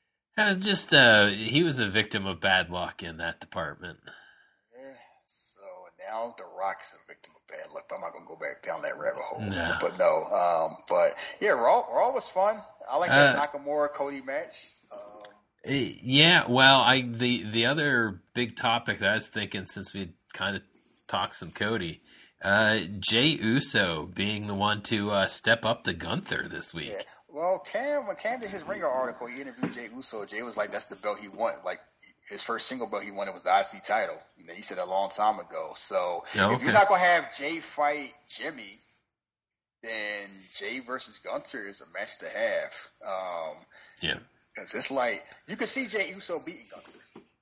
was a victim of bad luck in that department. Yeah, so now The Rock's a victim of bad luck. I'm not gonna go back down that rabbit hole. No. But yeah, Raw was fun. I like that Nakamura Cody match. Yeah, well, the other big topic that I was thinking, since we kind of talked some Cody, Jey Uso being the one to step up to Gunther this week. Yeah. Well, when Cam did his Ringer article, he interviewed Jey Uso. Jey was like, that's the belt he wanted. Like, his first single belt he wanted was the IC title. You know, he said a long time ago. So, if you're not going to have Jey fight Jimmy, then Jey versus Gunther is a match to have. Yeah. Because it's like, you can see Jey Uso beating Gunther.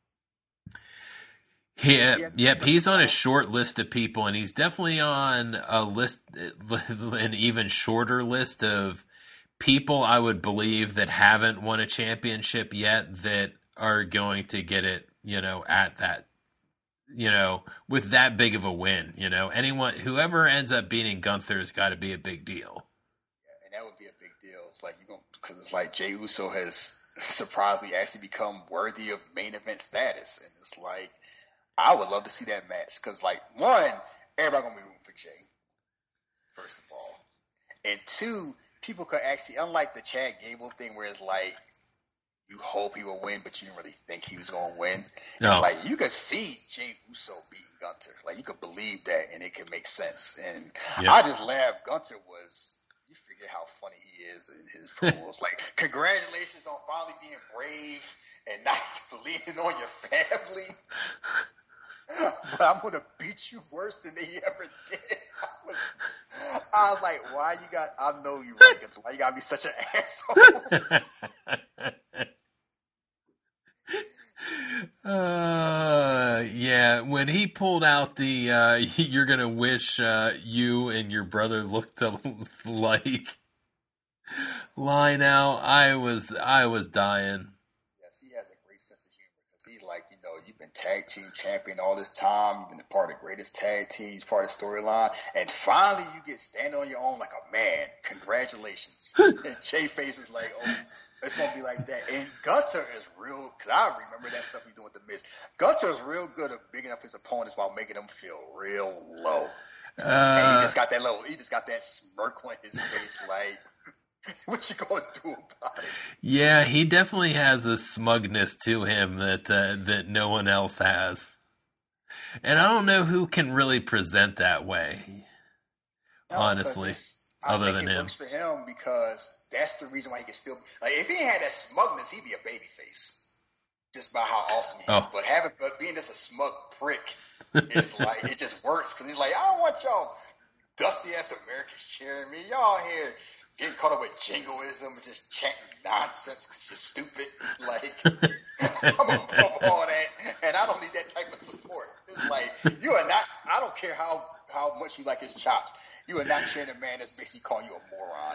Yep, he's on a short list of people, and he's definitely on a list, an even shorter list of people I would believe that haven't won a championship yet that are going to get it, at that, with that big of a win, whoever ends up beating Gunther has got to be a big deal. Yeah, and that would be a big deal. It's like, because it's like Jey Uso has surprisingly actually become worthy of main event status. And it's like, I would love to see that match because, like, one, everybody going to be rooting for Jey, first of all. And two, people could actually, unlike the Chad Gable thing where it's like, you hope he will win, but you didn't really think he was going to win. No. It's like, you could see Jey Uso beating Gunther. Like, you could believe that, and it could make sense. And I just laughed. Gunther was, you forget how funny he is in his promos. Like, congratulations on finally being brave and not believing on your family. But I'm going to beat you worse than they ever did. I was like, I know you're right, Gunther. Why you got to be such an asshole? Yeah, when he pulled out the you're going to wish you and your brother looked alike line out, I was dying. Yes, he has a great sense of humor because he's like, you've been tag team champion all this time. You've been a part of the greatest tag teams, part of the storyline. And finally you get standing on your own like a man. Congratulations. And Jey Face was like, oh, it's going to be like that. And Gunther is real, because I remember that stuff he's doing with The Miz. Gunther is real good at bigging up his opponents while making them feel real low. And he just got that smirk on his face like, what you gonna do about it? Yeah, he definitely has a smugness to him that no one else has, and I don't know who can really present that way. No, honestly, other than him, works for him because that's the reason why he can still. Like, if he had that smugness, he'd be a babyface, just by how awesome he is. But being just a smug prick is like it just works because he's like, I don't want y'all dusty ass Americans cheering me. Y'all here getting caught up with jingoism and just chanting nonsense because you're stupid. Like, I'm above all that, and I don't need that type of support. It's like, you are not, I don't care how much you like his chops. You are not cheering a man that's basically calling you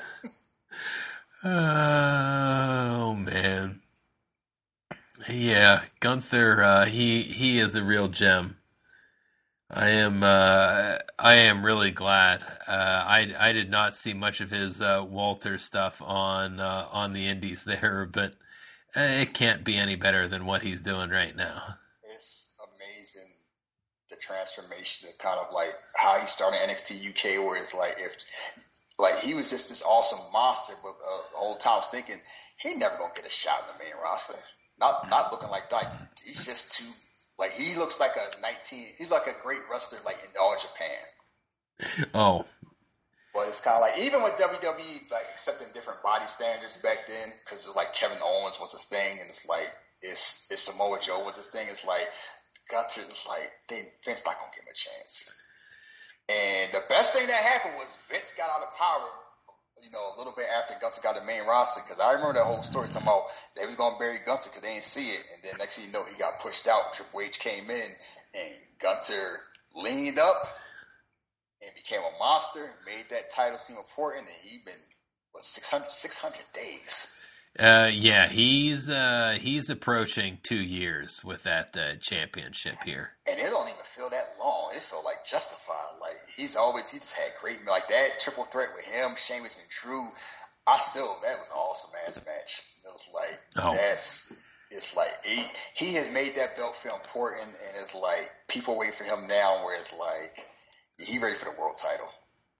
a moron. Oh, man. Yeah, Gunther, he is a real gem. I am really glad. I did not see much of his Walter stuff on the Indies there, but it can't be any better than what he's doing right now. it's amazing the transformation of kind of like how he started NXT UK, where it's like he was just this awesome monster, but the whole time I was thinking he never gonna get a shot in the main roster. Not looking like that. He's just too like he looks like a 19. He's like a great wrestler like in all Japan. Oh. But it's kind of like even with WWE like accepting different body standards back then, because it's like Kevin Owens was a thing, and it's like it's Samoa Joe was a thing. It's like Gunther. It's like Vince not gonna give him a chance. And the best thing that happened was Vince got out of power, a little bit after Gunther got the main roster. Because I remember that whole story talking about they was going to bury Gunther because they didn't see it. And then next thing you know, he got pushed out. Triple H came in, and Gunther leaned up and became a monster, made that title seem important. And he been, 600 days. Yeah, he's approaching 2 years with that championship here, and it don't even feel that long. It felt like justified. Like he just had great like that triple threat with him, Sheamus and Drew. That was an awesome ass match. It was like it's like he has made that belt feel important, and it's like people wait for him now, where it's like he ready for the world title.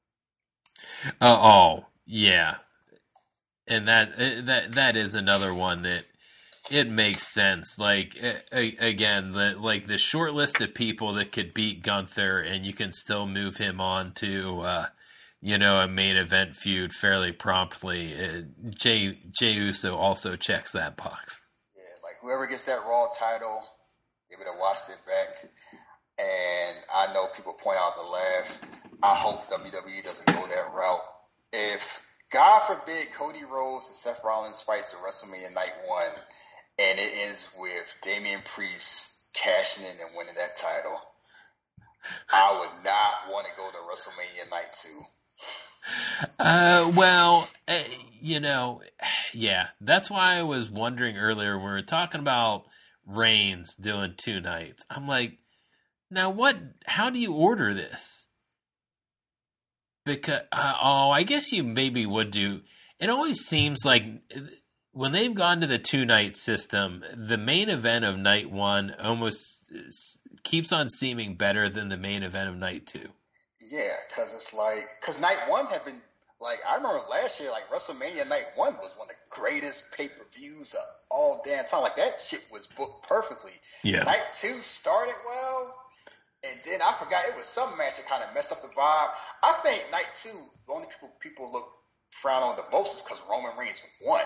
Yeah. And that is another one that it makes sense. Like again, the short list of people that could beat Gunther, and you can still move him on to a main event feud fairly promptly. Jey Uso also checks that box. Yeah, like whoever gets that Raw title, give it a watch it back. And I know people point out as a laugh. I hope WWE doesn't go that route. If God forbid Cody Rhodes and Seth Rollins fights at WrestleMania Night 1, and it ends with Damian Priest cashing in and winning that title, I would not want to go to WrestleMania Night 2. Yeah, that's why I was wondering earlier when we were talking about Reigns doing 2 nights. I'm like, now how do you order this? Because I guess you maybe would do. It always seems like when they've gone to the 2-night system, the main event of night 1 almost keeps on seeming better than the main event of night 2. Yeah, because night 1 have been like, I remember last year, like WrestleMania Night 1 was one of the greatest pay-per-views of all damn time. Like that shit was booked perfectly. Yeah. Night 2 started well. And then I forgot, it was some match that kind of messed up the vibe. I think night 2, the only people frown on the most is because Roman Reigns won.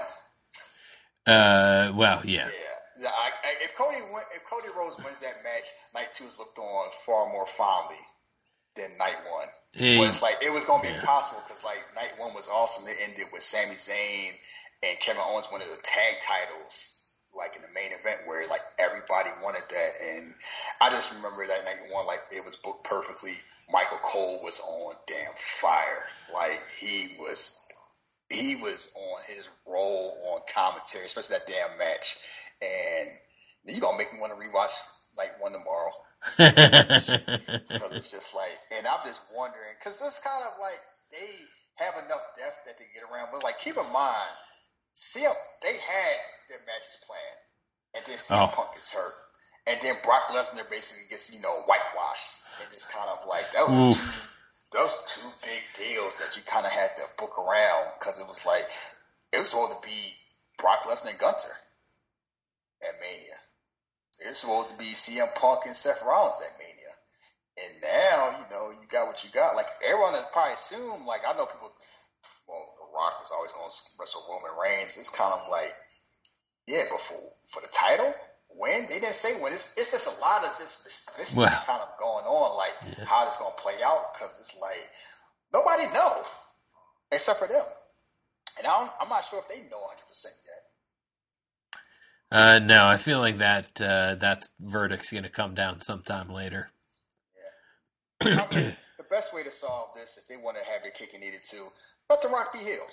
Well, yeah. Yeah. If Cody Rhodes wins that match, night 2 is looked on far more fondly than night 1. But it's like, it was going to be impossible because like night 1 was awesome. It ended with Sami Zayn and Kevin Owens winning the tag titles. Like in the main event where like everybody wanted that, and I just remember that night 1, like it was booked perfectly. Michael Cole was on damn fire, like he was on his roll on commentary, especially that damn match. And you gonna make me want to rewatch night 1 tomorrow because it's just like, and I'm just wondering because it's kind of like they have enough depth that they get around, but like keep in mind. They had their matches planned, and then CM Punk gets hurt, and then Brock Lesnar basically gets whitewashed, and it's kind of like those two big deals that you kind of had to book around because it was supposed to be Brock Lesnar and Gunther at Mania. It was supposed to be CM Punk and Seth Rollins at Mania, and now you got what you got. Like everyone would probably assume, like I know people. Well, The Rock was always going to wrestle Roman Reigns. It's kind of like, yeah, but for the title, when? They didn't say when. It's just a lot of just mystery kind of going on, like how it's going to play out, because it's like, nobody know except for them. And I'm not sure if they know 100% yet. No, I feel like that verdict's going to come down sometime later. Yeah. I mean, the best way to solve this, if they want to have their cake and eat it too, let The Rock be heel.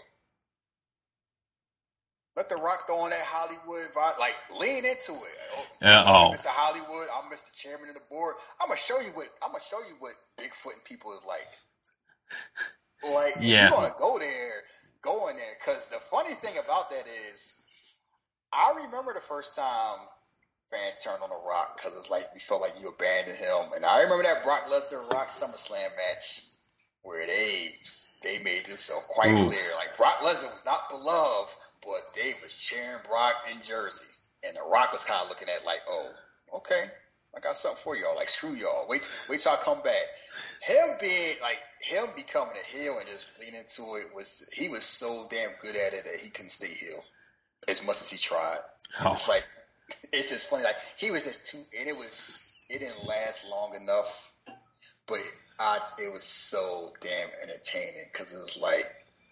Let The Rock go on that Hollywood vibe, like lean into it. Mr. Hollywood, I'm Mr. Chairman of the board. I'm gonna show you what Bigfoot and people is like. Like you're gonna go in there. Because the funny thing about that is, I remember the first time fans turned on The Rock because it's like we felt like you abandoned him. And I remember that Brock Lesnar Rock SummerSlam match where they made this so quite clear. Like Brock Lesnar was not beloved, but they was cheering Brock in Jersey, and The Rock was kind of looking at like, oh, okay, I got something for y'all. Like screw y'all. Wait till I come back. Him becoming a heel and just leaning into it he was so damn good at it that he couldn't stay heel as much as he tried. It's like it's just funny. Like he was just too, and it didn't last long enough, but it was so damn entertaining because it was like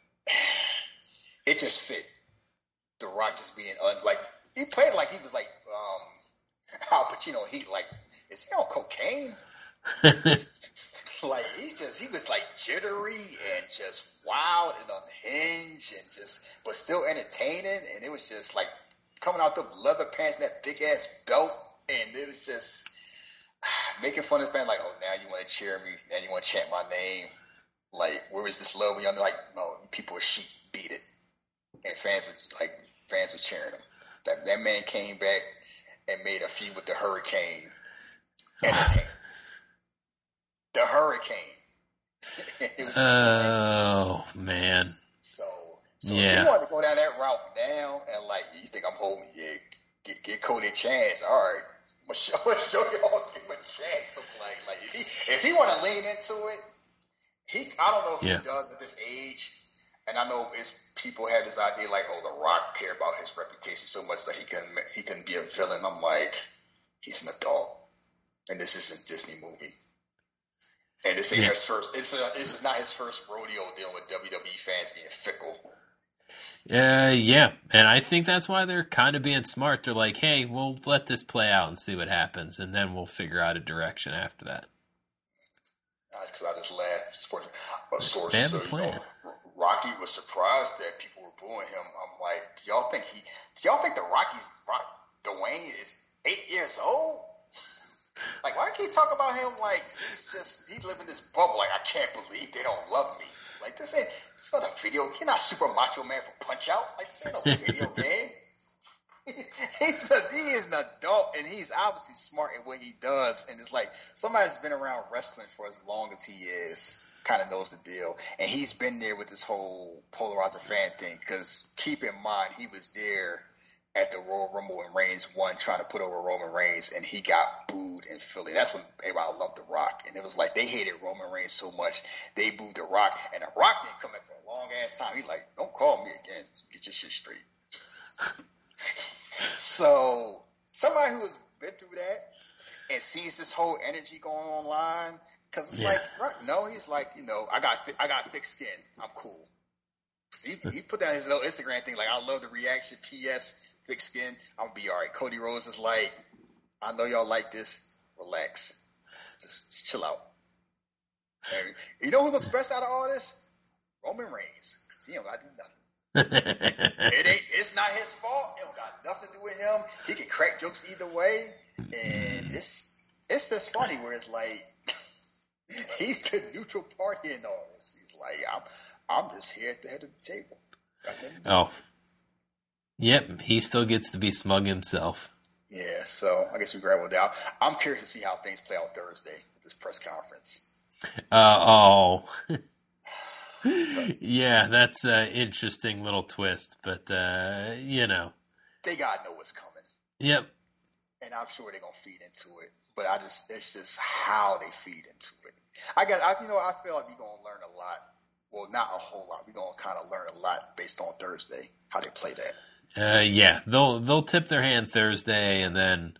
it just fit. The Rock just being like he played like he was like Al Pacino. He like is he on cocaine? Like he was like jittery and just wild and unhinged and just but still entertaining, and it was just like coming out the leather pants and that big ass belt, and it was just making fun of the fans like, oh, now you want to cheer me, now you want to chant my name, like where was this love when you're like, no, people were sheep, beat it, and fans were cheering him. That man came back and made a feud with the Hurricane entertaining. The Hurricane. Oh man. So yeah. If you want to go down that route now, and like you think I'm holding, get Cody a chance. All right, I'm gonna show y'all give him a chance. Look like if he want to lean into it, I don't know if he does at this age. And I know people have this idea like, oh, The Rock care about his reputation so much that he can be a villain. I'm like, he's an adult, and this is a Disney movie. And this ain't his first. This is not his first rodeo dealing with WWE fans being fickle. Yeah, and I think that's why they're kind of being smart. They're like, hey, we'll let this play out and see what happens, and then we'll figure out a direction after that. Because I just laughed. Sources say, Rocky was surprised that people were booing him. I'm like, do y'all think Dwayne is 8 years old? Like, why can't you talk about him like he live in this bubble? Like, I can't believe they don't love me. Like, it's not a video. You're not Super Macho Man for Punch Out. Like, this ain't no video game. He is an adult, and he's obviously smart in what he does. And it's like somebody's been around wrestling for as long as he is, kind of knows the deal. And he's been there with this whole polarizer fan thing. Because keep in mind, he was there at the Royal Rumble when Reigns won, trying to put over Roman Reigns, and he got booed in Philly. That's when everybody loved The Rock, and it was like they hated Roman Reigns so much they booed The Rock, and The Rock didn't come back for a long ass time. He's like, "Don't call me again. Get your shit straight." So somebody who has been through that and sees this whole energy going online, because it's like, no, he's like, I got thick skin. I'm cool. He put down his little Instagram thing like, I love the reaction. P.S. thick skin, I'm gonna be all right. Cody Rhodes is like, I know y'all like this. Relax, just chill out. And you know who looks best out of all this? Roman Reigns, because he don't got to do nothing. It's not his fault. It don't got nothing to do with him. He can crack jokes either way, and it's just funny where it's like he's the neutral party in all this. He's like, I'm just here at the head of the table. Oh. Yep, he still gets to be smug himself. Yeah, so I guess we grab it down. I'm curious to see how things play out Thursday at this press conference. Yeah, that's an interesting little twist, but, They gotta know what's coming. Yep. And I'm sure they're gonna feed into it, but it's just how they feed into it. I feel like we're gonna learn a lot. Well, not a whole lot. We're gonna kind of learn a lot based on Thursday, how they play that. Yeah, they'll tip their hand Thursday, and then,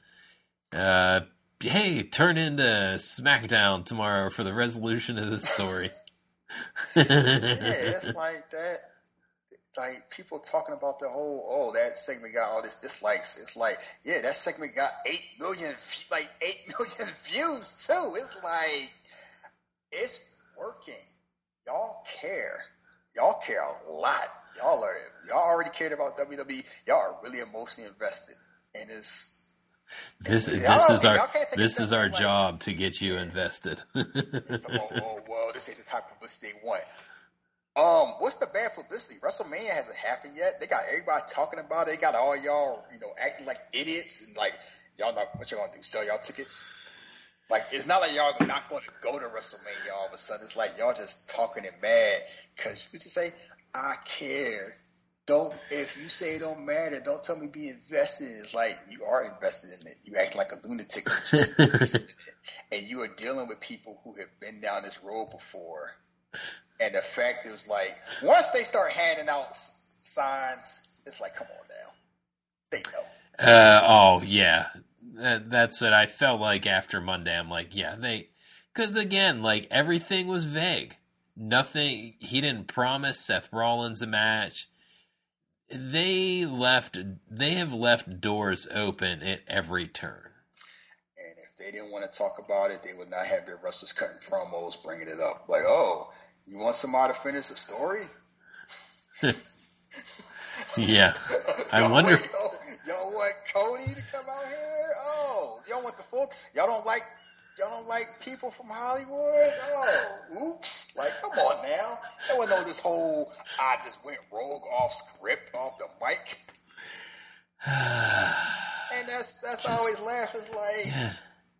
hey, turn into SmackDown tomorrow for the resolution of the story. Yeah, it's like that. Like people talking about the whole, that segment got all this dislikes. It's like, yeah, that segment got 8 million views too. It's like, it's working. Y'all care. Y'all care a lot. Y'all already cared about WWE. Y'all are really emotionally invested, and this is our job to get you invested. Well, this ain't the type of publicity they want. What's the bad publicity? WrestleMania hasn't happened yet. They got everybody talking about it. They got all y'all, acting like idiots, and like Y'all not what y'all gonna do? Sell y'all tickets? Like, it's not like y'all not going to go to WrestleMania all of a sudden. It's like y'all just talking and mad because you just say, "I care." Don't if you say it don't matter, don't tell me be invested. It's like you are invested in it. You act like a lunatic, but you're invested in it. And you are dealing with people who have been down this road before. And the fact is, like, once they start handing out signs, it's like, come on now, they know. Oh yeah, that's it. I felt like after Monday, I'm like, yeah, because again, like everything was vague. Nothing. He didn't promise Seth Rollins a match. They have left doors open at every turn. And if they didn't want to talk about it, they would not have their wrestlers cutting promos, bringing it up. Like, oh, you want somebody to finish the story? Yeah. I wonder. Y'all want Cody to come out here? Oh, y'all want the full? Y'all don't like people from Hollywood? Oh, oops. Like, come on now. Y'all want to know this whole I just went rogue off script, off the mic? And that's I always laugh. It's like, yeah.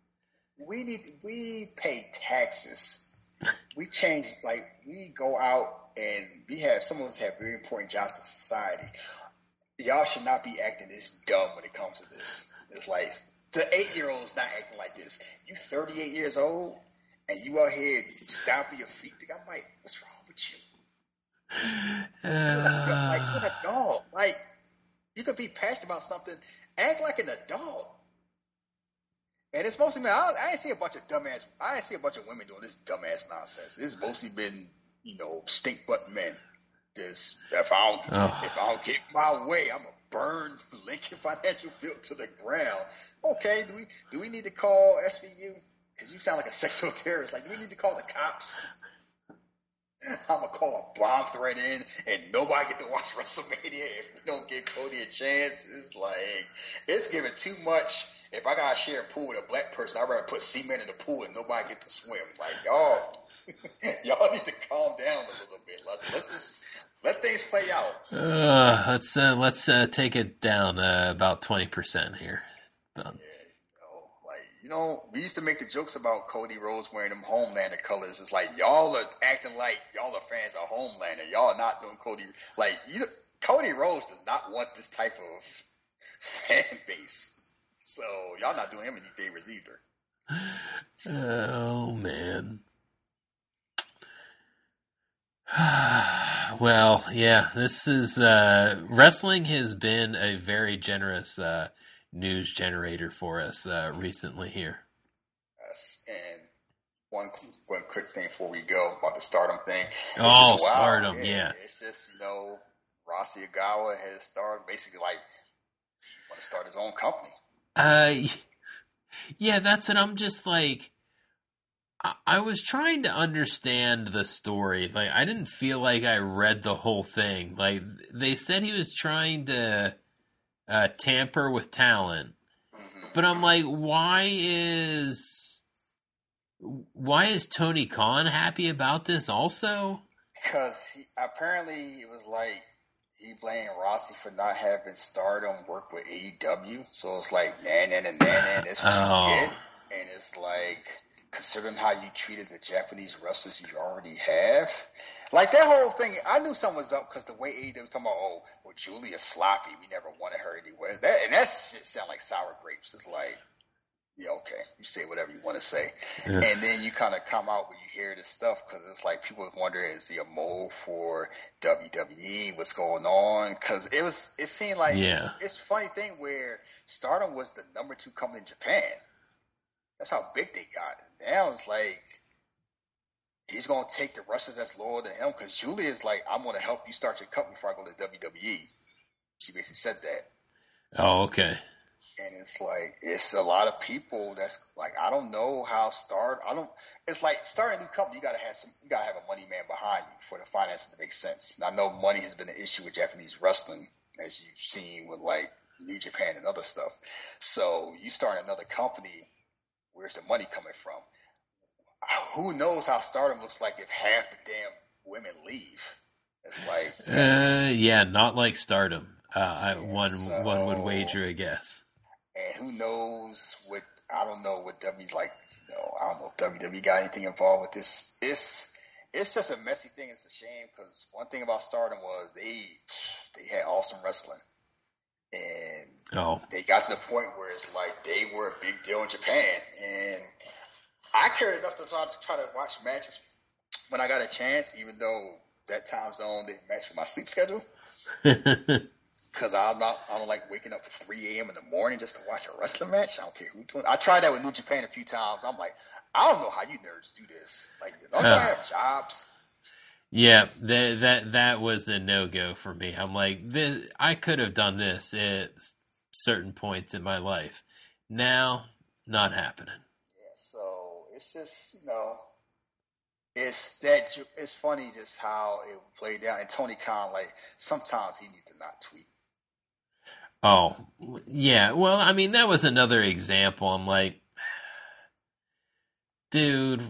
We pay taxes. We change, like, we go out and some of us have very important jobs in society. Y'all should not be acting this dumb when it comes to this. It's like, the 8-year-old's not acting like this. You 38 years old, and you out here stomping your feet. I'm like, what's wrong with you? You're an adult. Like, you could be passionate about something. Act like an adult. And it's mostly men. I ain't see a bunch of women doing this dumbass nonsense. It's mostly been, stink butt men. If I don't get my way, I'm gonna burn Lincoln Financial Field to the ground. Okay, do we need to call SVU? Because you sound like a sexual terrorist. Like, do we need to call the cops? I'm gonna call a bomb threat in, and nobody get to watch WrestleMania if we don't give Cody a chance. It's like, it's giving too much. If I gotta share a pool with a black person, I'd rather put cement in the pool and nobody get to swim. Like, y'all need to calm down a little bit. Let's just let things play out. Let's take it down about 20% here. We used to make the jokes about Cody Rhodes wearing them Homelander colors. It's like, y'all are acting like y'all are fans of Homelander. Y'all are not doing Cody. Like, Cody Rhodes does not want this type of fan base. So y'all not doing him any favors either. Oh, man. Well, yeah, this is wrestling has been a very generous news generator for us recently here. Yes, and one quick thing before we go about the Stardom thing. Stardom, yeah. It's just, Rossy Ogawa has started basically like want to start his own company. Yeah, that's it. I'm just like, I was trying to understand the story. Like, I didn't feel like I read the whole thing. Like, they said he was trying to tamper with talent, but I'm like, why is Tony Khan happy about this also? Because apparently it was like he blamed Rossi for not having Stardom work with AEW. So it's like, that's what you get. And it's like, considering how you treated the Japanese wrestlers you already have. Like, that whole thing, I knew something was up because the way AEW was talking about, Julia's sloppy. We never wanted her anywhere. That shit sound like sour grapes. It's like, yeah, okay, you say whatever you want to say. Yeah. And then you kind of come out when you hear this stuff because it's like people wonder, is he a mole for WWE? What's going on? Because it seemed like, it's a funny thing where Stardom was the number 2 company in Japan. That's how big they got. Now it's like he's going to take the wrestlers that's lower than him because Julia is like, I'm going to help you start your company before I go to WWE. She basically said that. Oh, okay. And it's like, it's a lot of people that's like, I don't know how it's like starting a new company, you gotta have a money man behind you for the finances to make sense. And I know money has been an issue with Japanese wrestling, as you've seen with like New Japan and other stuff. So you start another company, where's the money coming from? Who knows how Stardom looks like if half the damn women leave? It's like, yeah, not like Stardom. One would wager a guess. And who knows what, I don't know what W, like, I don't know if WWE got anything involved with this. It's just a messy thing. It's a shame because one thing about Stardom was they had awesome wrestling. And they got to the point where it's like they were a big deal in Japan. And I cared enough to try to watch matches when I got a chance, even though that time zone didn't match with my sleep schedule. Because I don't like waking up at 3 a.m. in the morning just to watch a wrestling match. I don't care who's doing it. I tried that with New Japan a few times. I'm like, I don't know how you nerds do this. Like, don't y'all have jobs? Yeah, that was a no-go for me. I'm like, I could have done this at certain points in my life. Now, not happening. Yeah, so it's just, it's funny just how it played out. And Tony Khan, like, sometimes he needs to not tweet. Oh, yeah. Well, I mean, that was another example. I'm like, dude,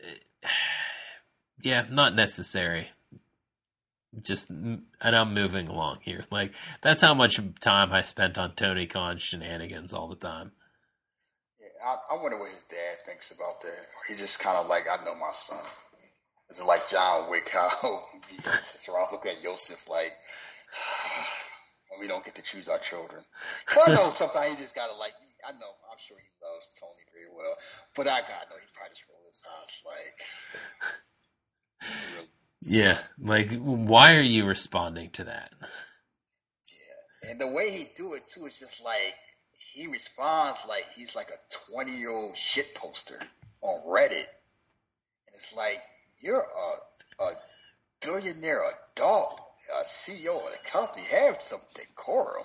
yeah, not necessary. And I'm moving along here. Like, that's how much time I spent on Tony Khan shenanigans all the time. Yeah, I wonder what his dad thinks about that. He just kind of like, I know my son. Is it like John Wick, how he sits around looking at Yosef like, we don't get to choose our children. I know sometimes he just gotta like. I'm sure he loves Tony very well, but I know he probably just roll his eyes like. Yeah, like why are you responding to that? Yeah, and the way he do it too is just like he responds like he's like a 20-year-old shit poster on Reddit, and it's like you're a billionaire adult. A CEO of the company, have some decorum.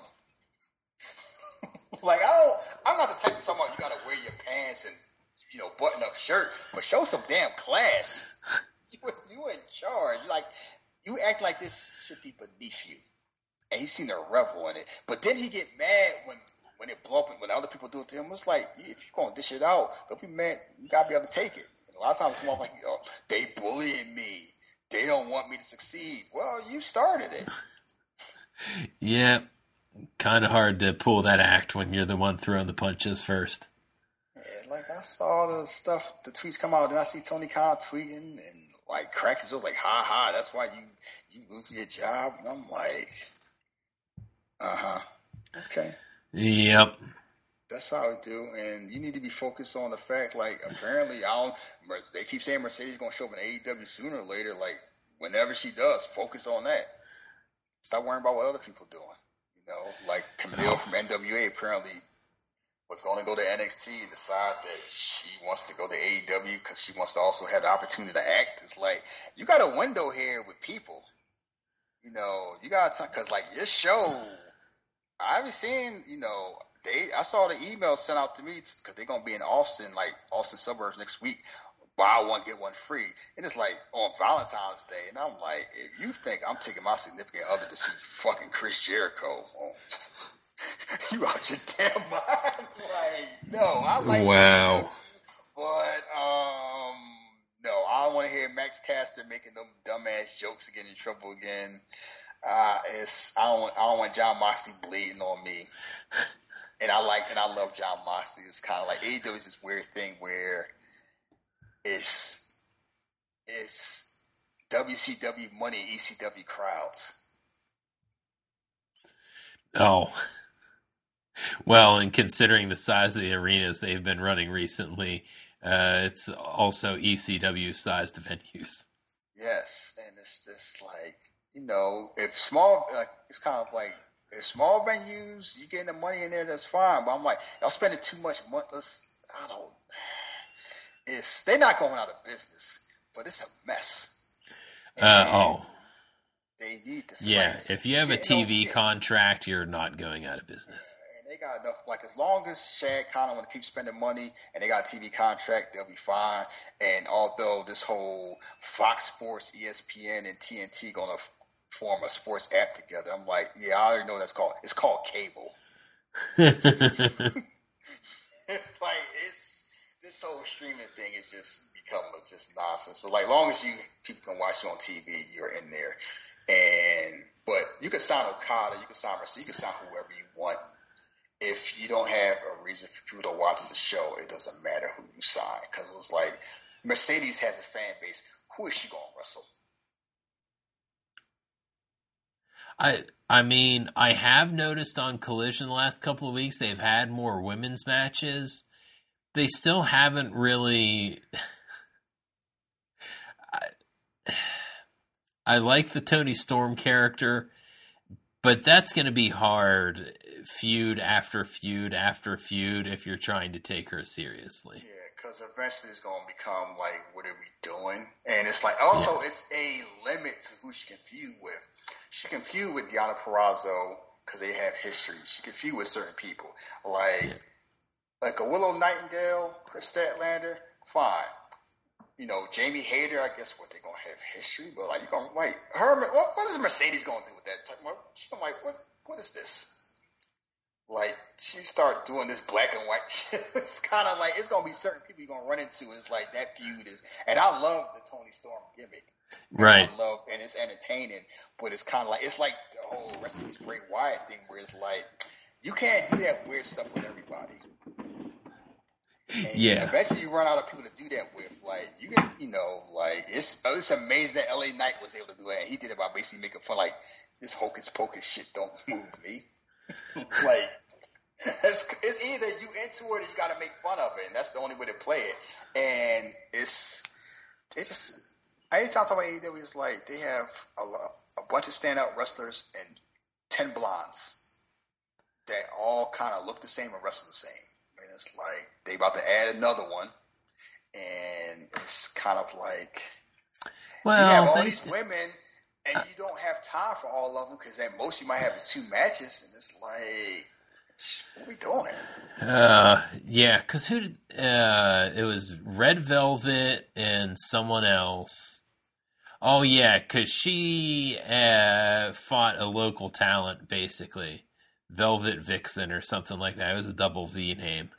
Like I'm not the type to talk about you gotta wear your pants and button up shirt, but show some damn class. You in charge. Like you act like this should be beneath you, and he seemed to revel in it. But then he get mad when it blow up and when other people do it to him. It's like if you're gonna dish it out, don't be mad. You gotta be able to take it. And a lot of times it come off like they bullying me. They don't want me to succeed. Well, you started it. Yeah, kind of hard to pull that act when you're the one throwing the punches first. Yeah, like I saw the tweets come out, and I see Tony Khan tweeting and like cracking jokes like, "Ha ha, that's why you lose your job." And I'm like, okay. Yep. That's how I do, and you need to be focused on the fact, like, apparently, they keep saying Mercedes is going to show up in AEW sooner or later, like, whenever she does, focus on that. Stop worrying about what other people are doing. Like Camille from NWA apparently was going to go to NXT and decide that she wants to go to AEW because she wants to also have the opportunity to act. It's like, you got a window here with people. You got to, because, like, your show, I haven't seen, I saw the email sent out to me because they're going to be in Austin suburbs next week. Buy one, get one free. And it's like on Valentine's Day. And I'm like, if you think I'm taking my significant other to see fucking Chris Jericho, you out your damn mind. Like, no, I like wow. that. But, no, I don't want to hear Max Caster making them dumbass jokes and getting in trouble again. I don't want Jon Moxley bleeding on me. And I love Jon Moxley. It's kind of like AEW is this weird thing where it's WCW money, ECW crowds. Oh. Well, and considering the size of the arenas they've been running recently, it's also ECW-sized venues. Yes, and it's just like, if small, it's kind of like, if small venues, you getting the money in there, that's fine. But I'm like, y'all spending too much money. They're not going out of business, but it's a mess. They need to. Yeah, if you have a TV contract, you're not going out of business. And they got enough. Like, as long as Shad kind of want to keep spending money, and they got a TV contract, they'll be fine. And although this whole Fox Sports, ESPN, and TNT going to form a sports app together, I'm like, yeah, I already know what it's called cable. Like, this whole streaming thing is just become just nonsense. But like, as long as people can watch you on TV, you're in there. But you can sign Okada, you can sign Mercedes, you can sign whoever you want. if you don't have a reason for people to watch the show, it doesn't matter who you sign. Because it's like Mercedes has a fan base. Who is she going to wrestle? I mean, I have noticed on Collision the last couple of weeks they've had more women's matches. They still haven't really. I like the Toni Storm character, but that's going to be hard, feud after feud after feud, if you're trying to take her seriously. Yeah, because eventually it's going to become like, what are we doing? And it's like, also, it's a limit to who she can feud with. She can feud with Deonna Purrazzo because they have history. She can feud with certain people. Like a Willow Nightingale, Chris Statlander, fine. You know, Jamie Hayter, I guess what they're gonna have history, but like you're gonna like Herman. What is Mercedes gonna do with that? She's gonna like, what is this? Like she start doing this black and white shit. It's kind of like it's gonna be certain people you're gonna run into, and it's like that feud is. And I love the Toni Storm gimmick, right? I love, and it's entertaining, but it's kind of like it's like the whole rest of this Bray Wyatt thing, where it's like you can't do that weird stuff with everybody. And yeah. Eventually, you run out of people to do that with. Like you get, you know, like it's amazing that LA Knight was able to do that. And he did it by basically making fun, like this hocus pocus shit don't move me. Like it's either you into it or you got to make fun of it, and that's the only way to play it. And anytime I talk about AEW, it's like they have a bunch of standout wrestlers and 10 blondes that all kind of look the same and wrestle the same. And it's like they about to add another one, and it's kind of like you have all these women, and you don't have time for all of them because at most you might have is 2 matches, and it's like, what are we doing? Yeah, because it was Red Velvet and someone else. Oh yeah, because she fought a local talent basically. Velvet Vixen or something like that. It was a double V name.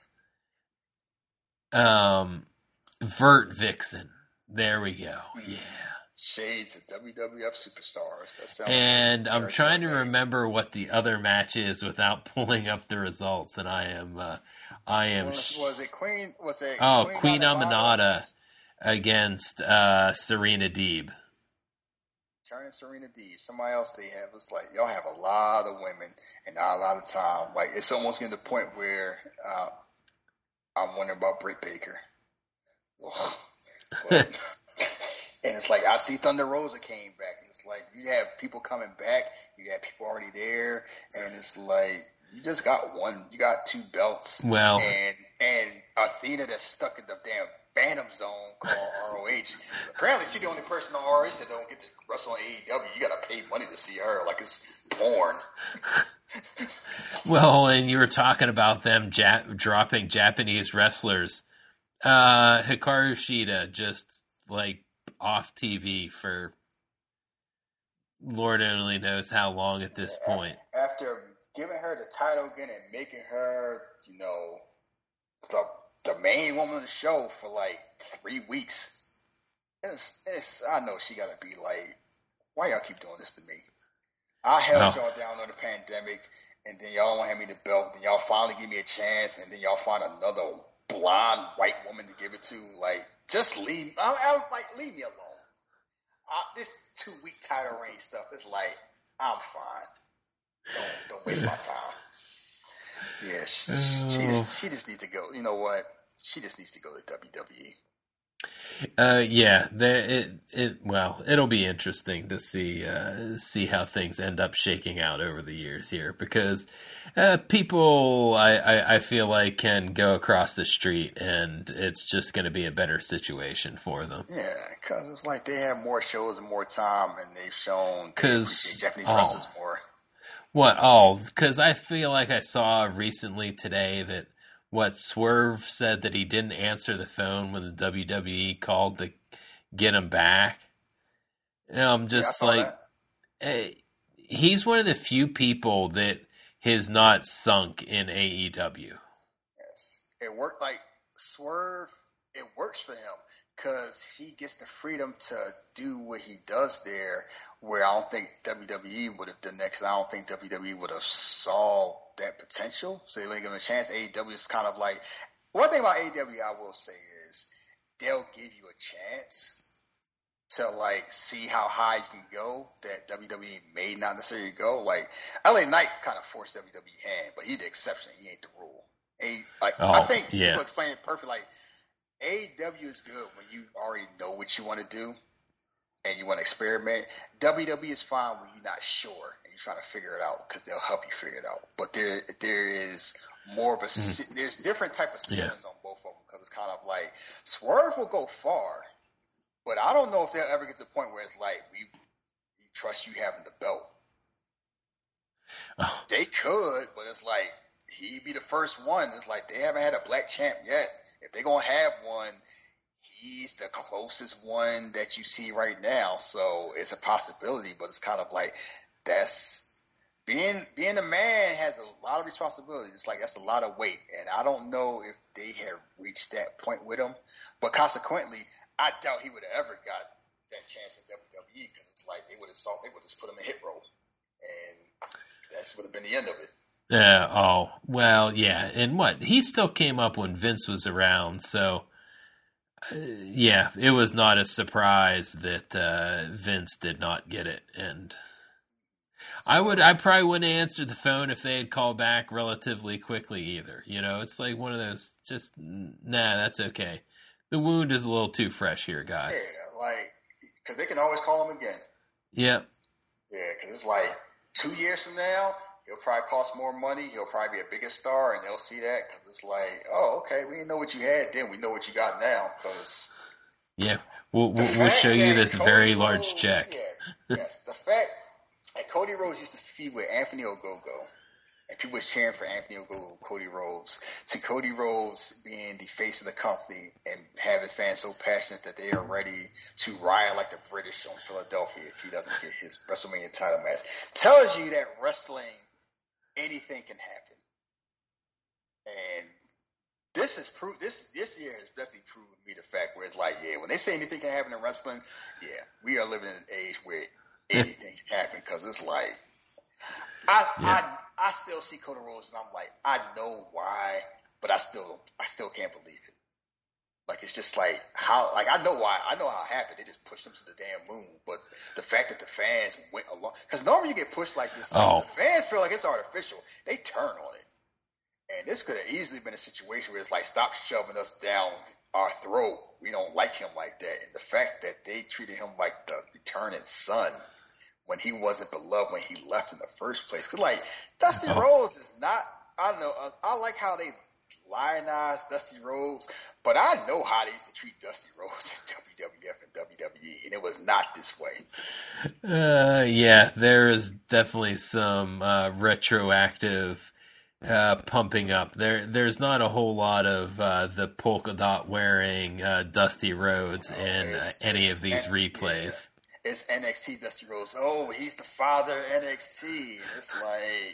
Vert Vixen. There we go. Yeah. Shades of WWF superstars. That sounds and like I'm trying to remember what the other match is without pulling up the results, and I am. Was it Queen? Was it? Queen Aminata against Serena Deeb. Turning Serena Deeb. Somebody else they have. It's like y'all have a lot of women and not a lot of time. Like it's almost getting to the point where I'm wondering about Britt Baker. But, and it's like I see Thunder Rosa came back. And it's like you have people coming back. You have people already there, and it's like you just got one. You got 2 belts. Well, and Athena that's stuck in the damn Phantom Zone called ROH. Apparently, she's the only person on ROH that don't get to wrestle on AEW. You got to pay money to see her, like it's porn. Well, and you were talking about them dropping Japanese wrestlers. Hikaru Shida just like off TV for Lord only knows how long at this point. After giving her the title again and making her, you know, the main woman of the show for like 3 weeks, I know she got to be like, why y'all keep doing this to me? I held y'all down on the pandemic, and then y'all want to hand me the belt, then y'all finally give me a chance, and then y'all find another blonde white woman to give it to. Like, just leave. Leave me alone. This 2-week title reign stuff is like, I'm fine. Don't waste my time. Yeah, she just needs to go. You know what? She just needs to go to WWE. It'll be interesting to see how things end up shaking out over the years here, because people I feel like can go across the street and it's just going to be a better situation for them. Yeah, because it's like they have more shows and more time, and they've shown Japanese wrestlers more. Because I feel like I saw recently today that Swerve said that he didn't answer the phone when the WWE called to get him back. I'm just he's one of the few people that has not sunk in AEW. Yes, it worked. Like Swerve, it works for him because he gets the freedom to do what he does there where I don't think WWE would have done that because I don't think WWE would have saw that potential. So they wouldn't give him a chance. AEW is kind of like, one thing about AEW I will say is they'll give you a chance to like see how high you can go that WWE may not necessarily go. Like LA Knight kind of forced WWE hand, but he's the exception. He ain't the rule. I think people explain it perfectly. Like AEW is good when you already know what you want to do and you want to experiment. WWE is fine when you're not sure and you're trying to figure it out because they'll help you figure it out. But there is more of a there's different type of ceilings on both of them because it's kind of like Swerve will go far. But I don't know if they'll ever get to the point where it's like, we trust you having the belt. Oh. They could, but it's like, he'd be the first one. It's like, they haven't had a black champ yet. If they're going to have one, he's the closest one that you see right now. So it's a possibility, but it's kind of like, being a man has a lot of responsibility. It's like, that's a lot of weight. And I don't know if they have reached that point with him. But consequently, I doubt he would have ever got that chance in WWE because it's like they would have just put him in hit roll, and that would have been the end of it. Yeah. Oh well. Yeah. And what he still came up when Vince was around, so yeah, it was not a surprise that Vince did not get it. And I probably wouldn't have answered the phone if they had called back relatively quickly either. You know, it's like one of those. Just nah, that's okay. The wound is a little too fresh here, guys. Yeah, like, because they can always call him again. Yep. Yeah, because it's like 2 years from now, he'll probably cost more money. He'll probably be a bigger star, and they'll see that because it's like, oh, okay, we didn't know what you had then. We know what you got now. Because yeah, we'll show you this very large check. Yeah, yes, the fact that Cody Rhodes used to feud with Anthony Ogogo. And people was cheering for Anthony Ogogo, Cody Rhodes, to Cody Rhodes being the face of the company and having fans so passionate that they are ready to riot like the British on Philadelphia if he doesn't get his WrestleMania title match. Tells you that wrestling, anything can happen. And this year has definitely proven me the fact where it's like, yeah, when they say anything can happen in wrestling, yeah, we are living in an age where anything can happen because it's like, I still see Cody Rhodes and I'm like, I know why, but I still can't believe it. Like, it's just like how, like, I know why, I know how it happened. They just pushed him to the damn moon. But the fact that the fans went along, because normally you get pushed like this, like, the fans feel like it's artificial. They turn on it. And this could have easily been a situation where it's like, stop shoving us down our throat. We don't like him like that. And the fact that they treated him like the returning son when he wasn't beloved when he left in the first place. Because, like, Dusty Rhodes is not, I don't know, I like how they lionize Dusty Rhodes, but I know how they used to treat Dusty Rhodes in WWF and WWE, and it was not this way. Yeah, there is definitely some retroactive pumping up. There's not a whole lot of the polka dot wearing Dusty Rhodes in any of these replays. Yeah. It's NXT Dusty Rhodes. Oh, he's the father of NXT. And it's like,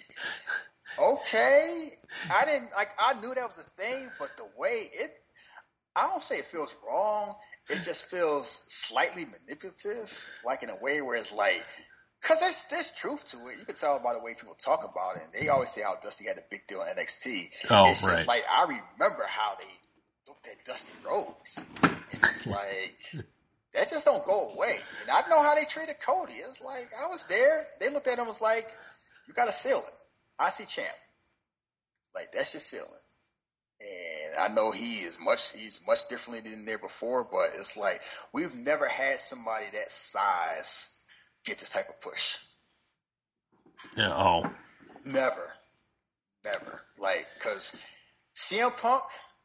okay, I knew that was a thing, but the way I don't say it feels wrong. It just feels slightly manipulative, like in a way where it's like, because there's truth to it. You can tell by the way people talk about it. And they always say how Dusty had a big deal in NXT. Oh, it's just right. like, I remember how they looked at Dusty Rhodes. And it's like, that just don't go away. And I know how they treated Cody. It was like, I was there. They looked at him and was like, you got a ceiling. I see champ. Like, that's your ceiling. And I know he's much differently than there before, but it's like, we've never had somebody that size get this type of push. Yeah, Never. Like, because CM Punk,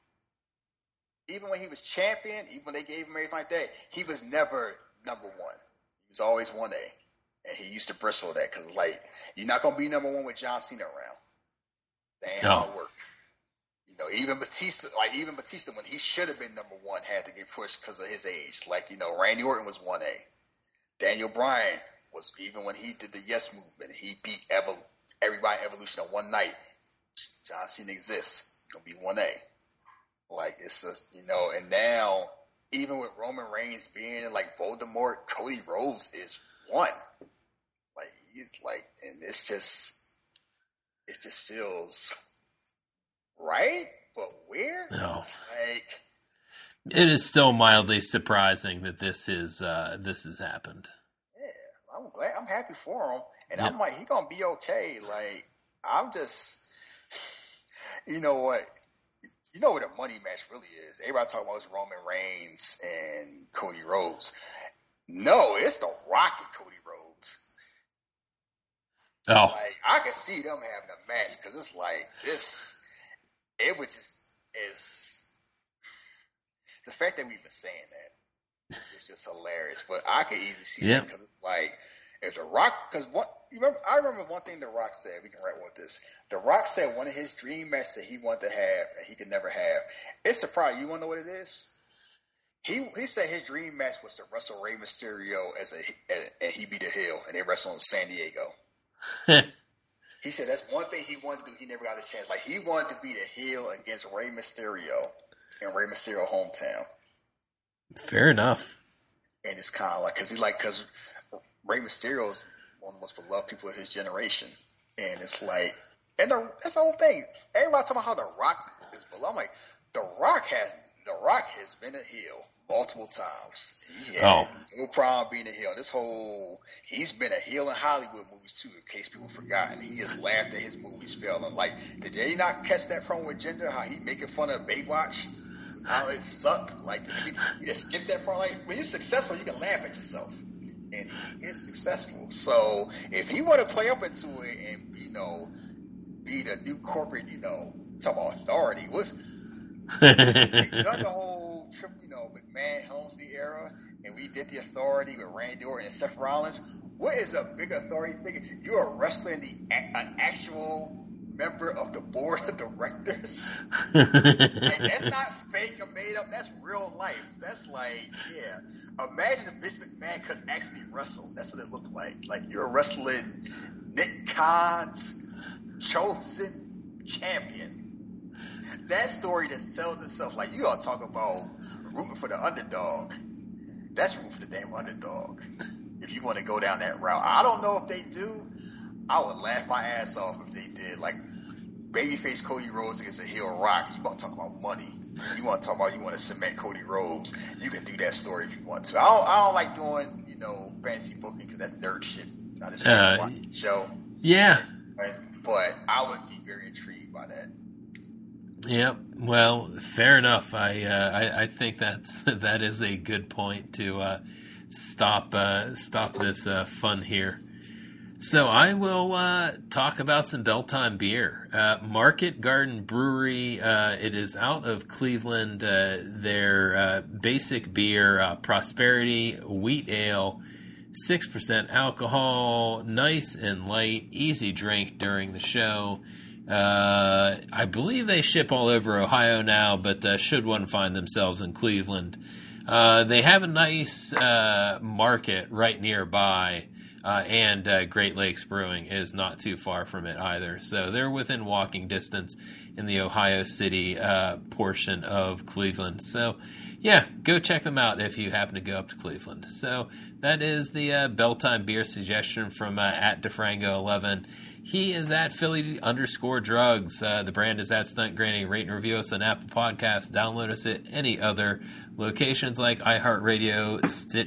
even when he was champion, even when they gave him everything like that, he was never number one. He was always 1A. And he used to bristle that because, like, you're not going to be number one with John Cena around. That ain't how it worked. You know, even Batista, when he should have been number one, had to get pushed because of his age. Like, you know, Randy Orton was 1A. Daniel Bryan was, even when he did the Yes Movement, he beat everybody in Evolution on one night. John Cena exists. He's going to be 1A. Like, it's just, you know, and now, even with Roman Reigns being like Voldemort, Cody Rhodes is 1. He's like, and it just feels right, but weird. No. It's like, it is still mildly surprising that this has happened. Yeah, I'm glad. I'm happy for him, and Yep. I'm like, he gonna be okay. Like, I'm just, you know what? You know what a money match really is. Everybody talking about is Roman Reigns and Cody Rhodes. No, it's The Rock and Cody Rhodes. Oh, Like, I can see them having a match because it's like this. It was just is the fact that we've been saying that is just hilarious. But I could easily see that because it's like if The Rock, because I remember one thing The Rock said. We can write with this. The Rock said one of his dream matches that he wanted to have and he could never have. It's surprising. You want to know what it is? He said his dream match was to wrestle Rey Mysterio and he beat the heel and they wrestled in San Diego. He said that's one thing he wanted to do. He never got a chance. Like, he wanted to be the heel against Rey Mysterio in Rey Mysterio hometown. fair enough. And it's kind of like, because Rey Mysterio is one of the most beloved people of his generation. And it's like, and that's the whole thing. Everybody talking about how The Rock is beloved. I'm like, The Rock has been a heel multiple times. He had no problem being a heel. He's been a heel in Hollywood movies too, in case people forgot. And he just laughed at his movies failing. Like, did they not catch that from with Jinder? How he making fun of Baywatch? How it sucked. Like, you just skip that part. Like, when you're successful, you can laugh at yourself. And he is successful. So if he want to play up into it and be the new corporate, talk about authority. We've done the whole trip, McMahon Helmsley era, and we did the authority with Randy Orton and Seth Rollins. What is a big authority thing? You're a wrestler and an actual member of the board of directors. Like, that's not fake or made up. That's real life. That's like, yeah. Imagine if Vince McMahon could actually wrestle. That's what it looked like. Like, you're wrestling Nick Khan's chosen champion. That story just tells itself. Like, you gotta talk about rooting for the underdog. That's rooting for the damn underdog. If you want to go down that route, I don't know if they do. I would laugh my ass off if they did. Like, babyface Cody Rhodes against a heel Rock. You want to talk about money? You want to talk about you want to cement Cody Rhodes? You can do that story if you want to. I don't like doing fantasy booking because that's nerd shit. I just like to watch the show. Yeah. Right? But I would be very intrigued by that. Yep. Well, fair enough. I think that is a good point to stop this fun here. So I will talk about some Belltime beer. Market Garden Brewery. It is out of Cleveland. Their basic beer, Prosperity Wheat Ale, 6% alcohol, nice and light, easy drink during the show. I believe they ship all over Ohio now, but should one find themselves in Cleveland, they have a nice market right nearby, and Great Lakes Brewing is not too far from it either. So they're within walking distance in the Ohio City portion of Cleveland. So, yeah, go check them out if you happen to go up to Cleveland. So that is the Belltime beer suggestion from at DeFrango11. He is at Philly_drugs. The brand is at Stunt Granny. Rate and review us on Apple Podcasts. Download us at any other locations like iHeartRadio,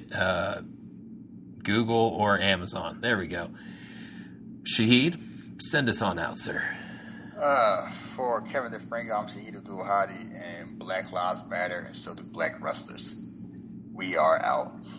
Google, or Amazon. There we go. Shahid, send us on out, sir. For Kevin DeFranco, I'm Shahid Abdul Hadi, and Black Lives Matter, and so do Black Wrestlers. We are out.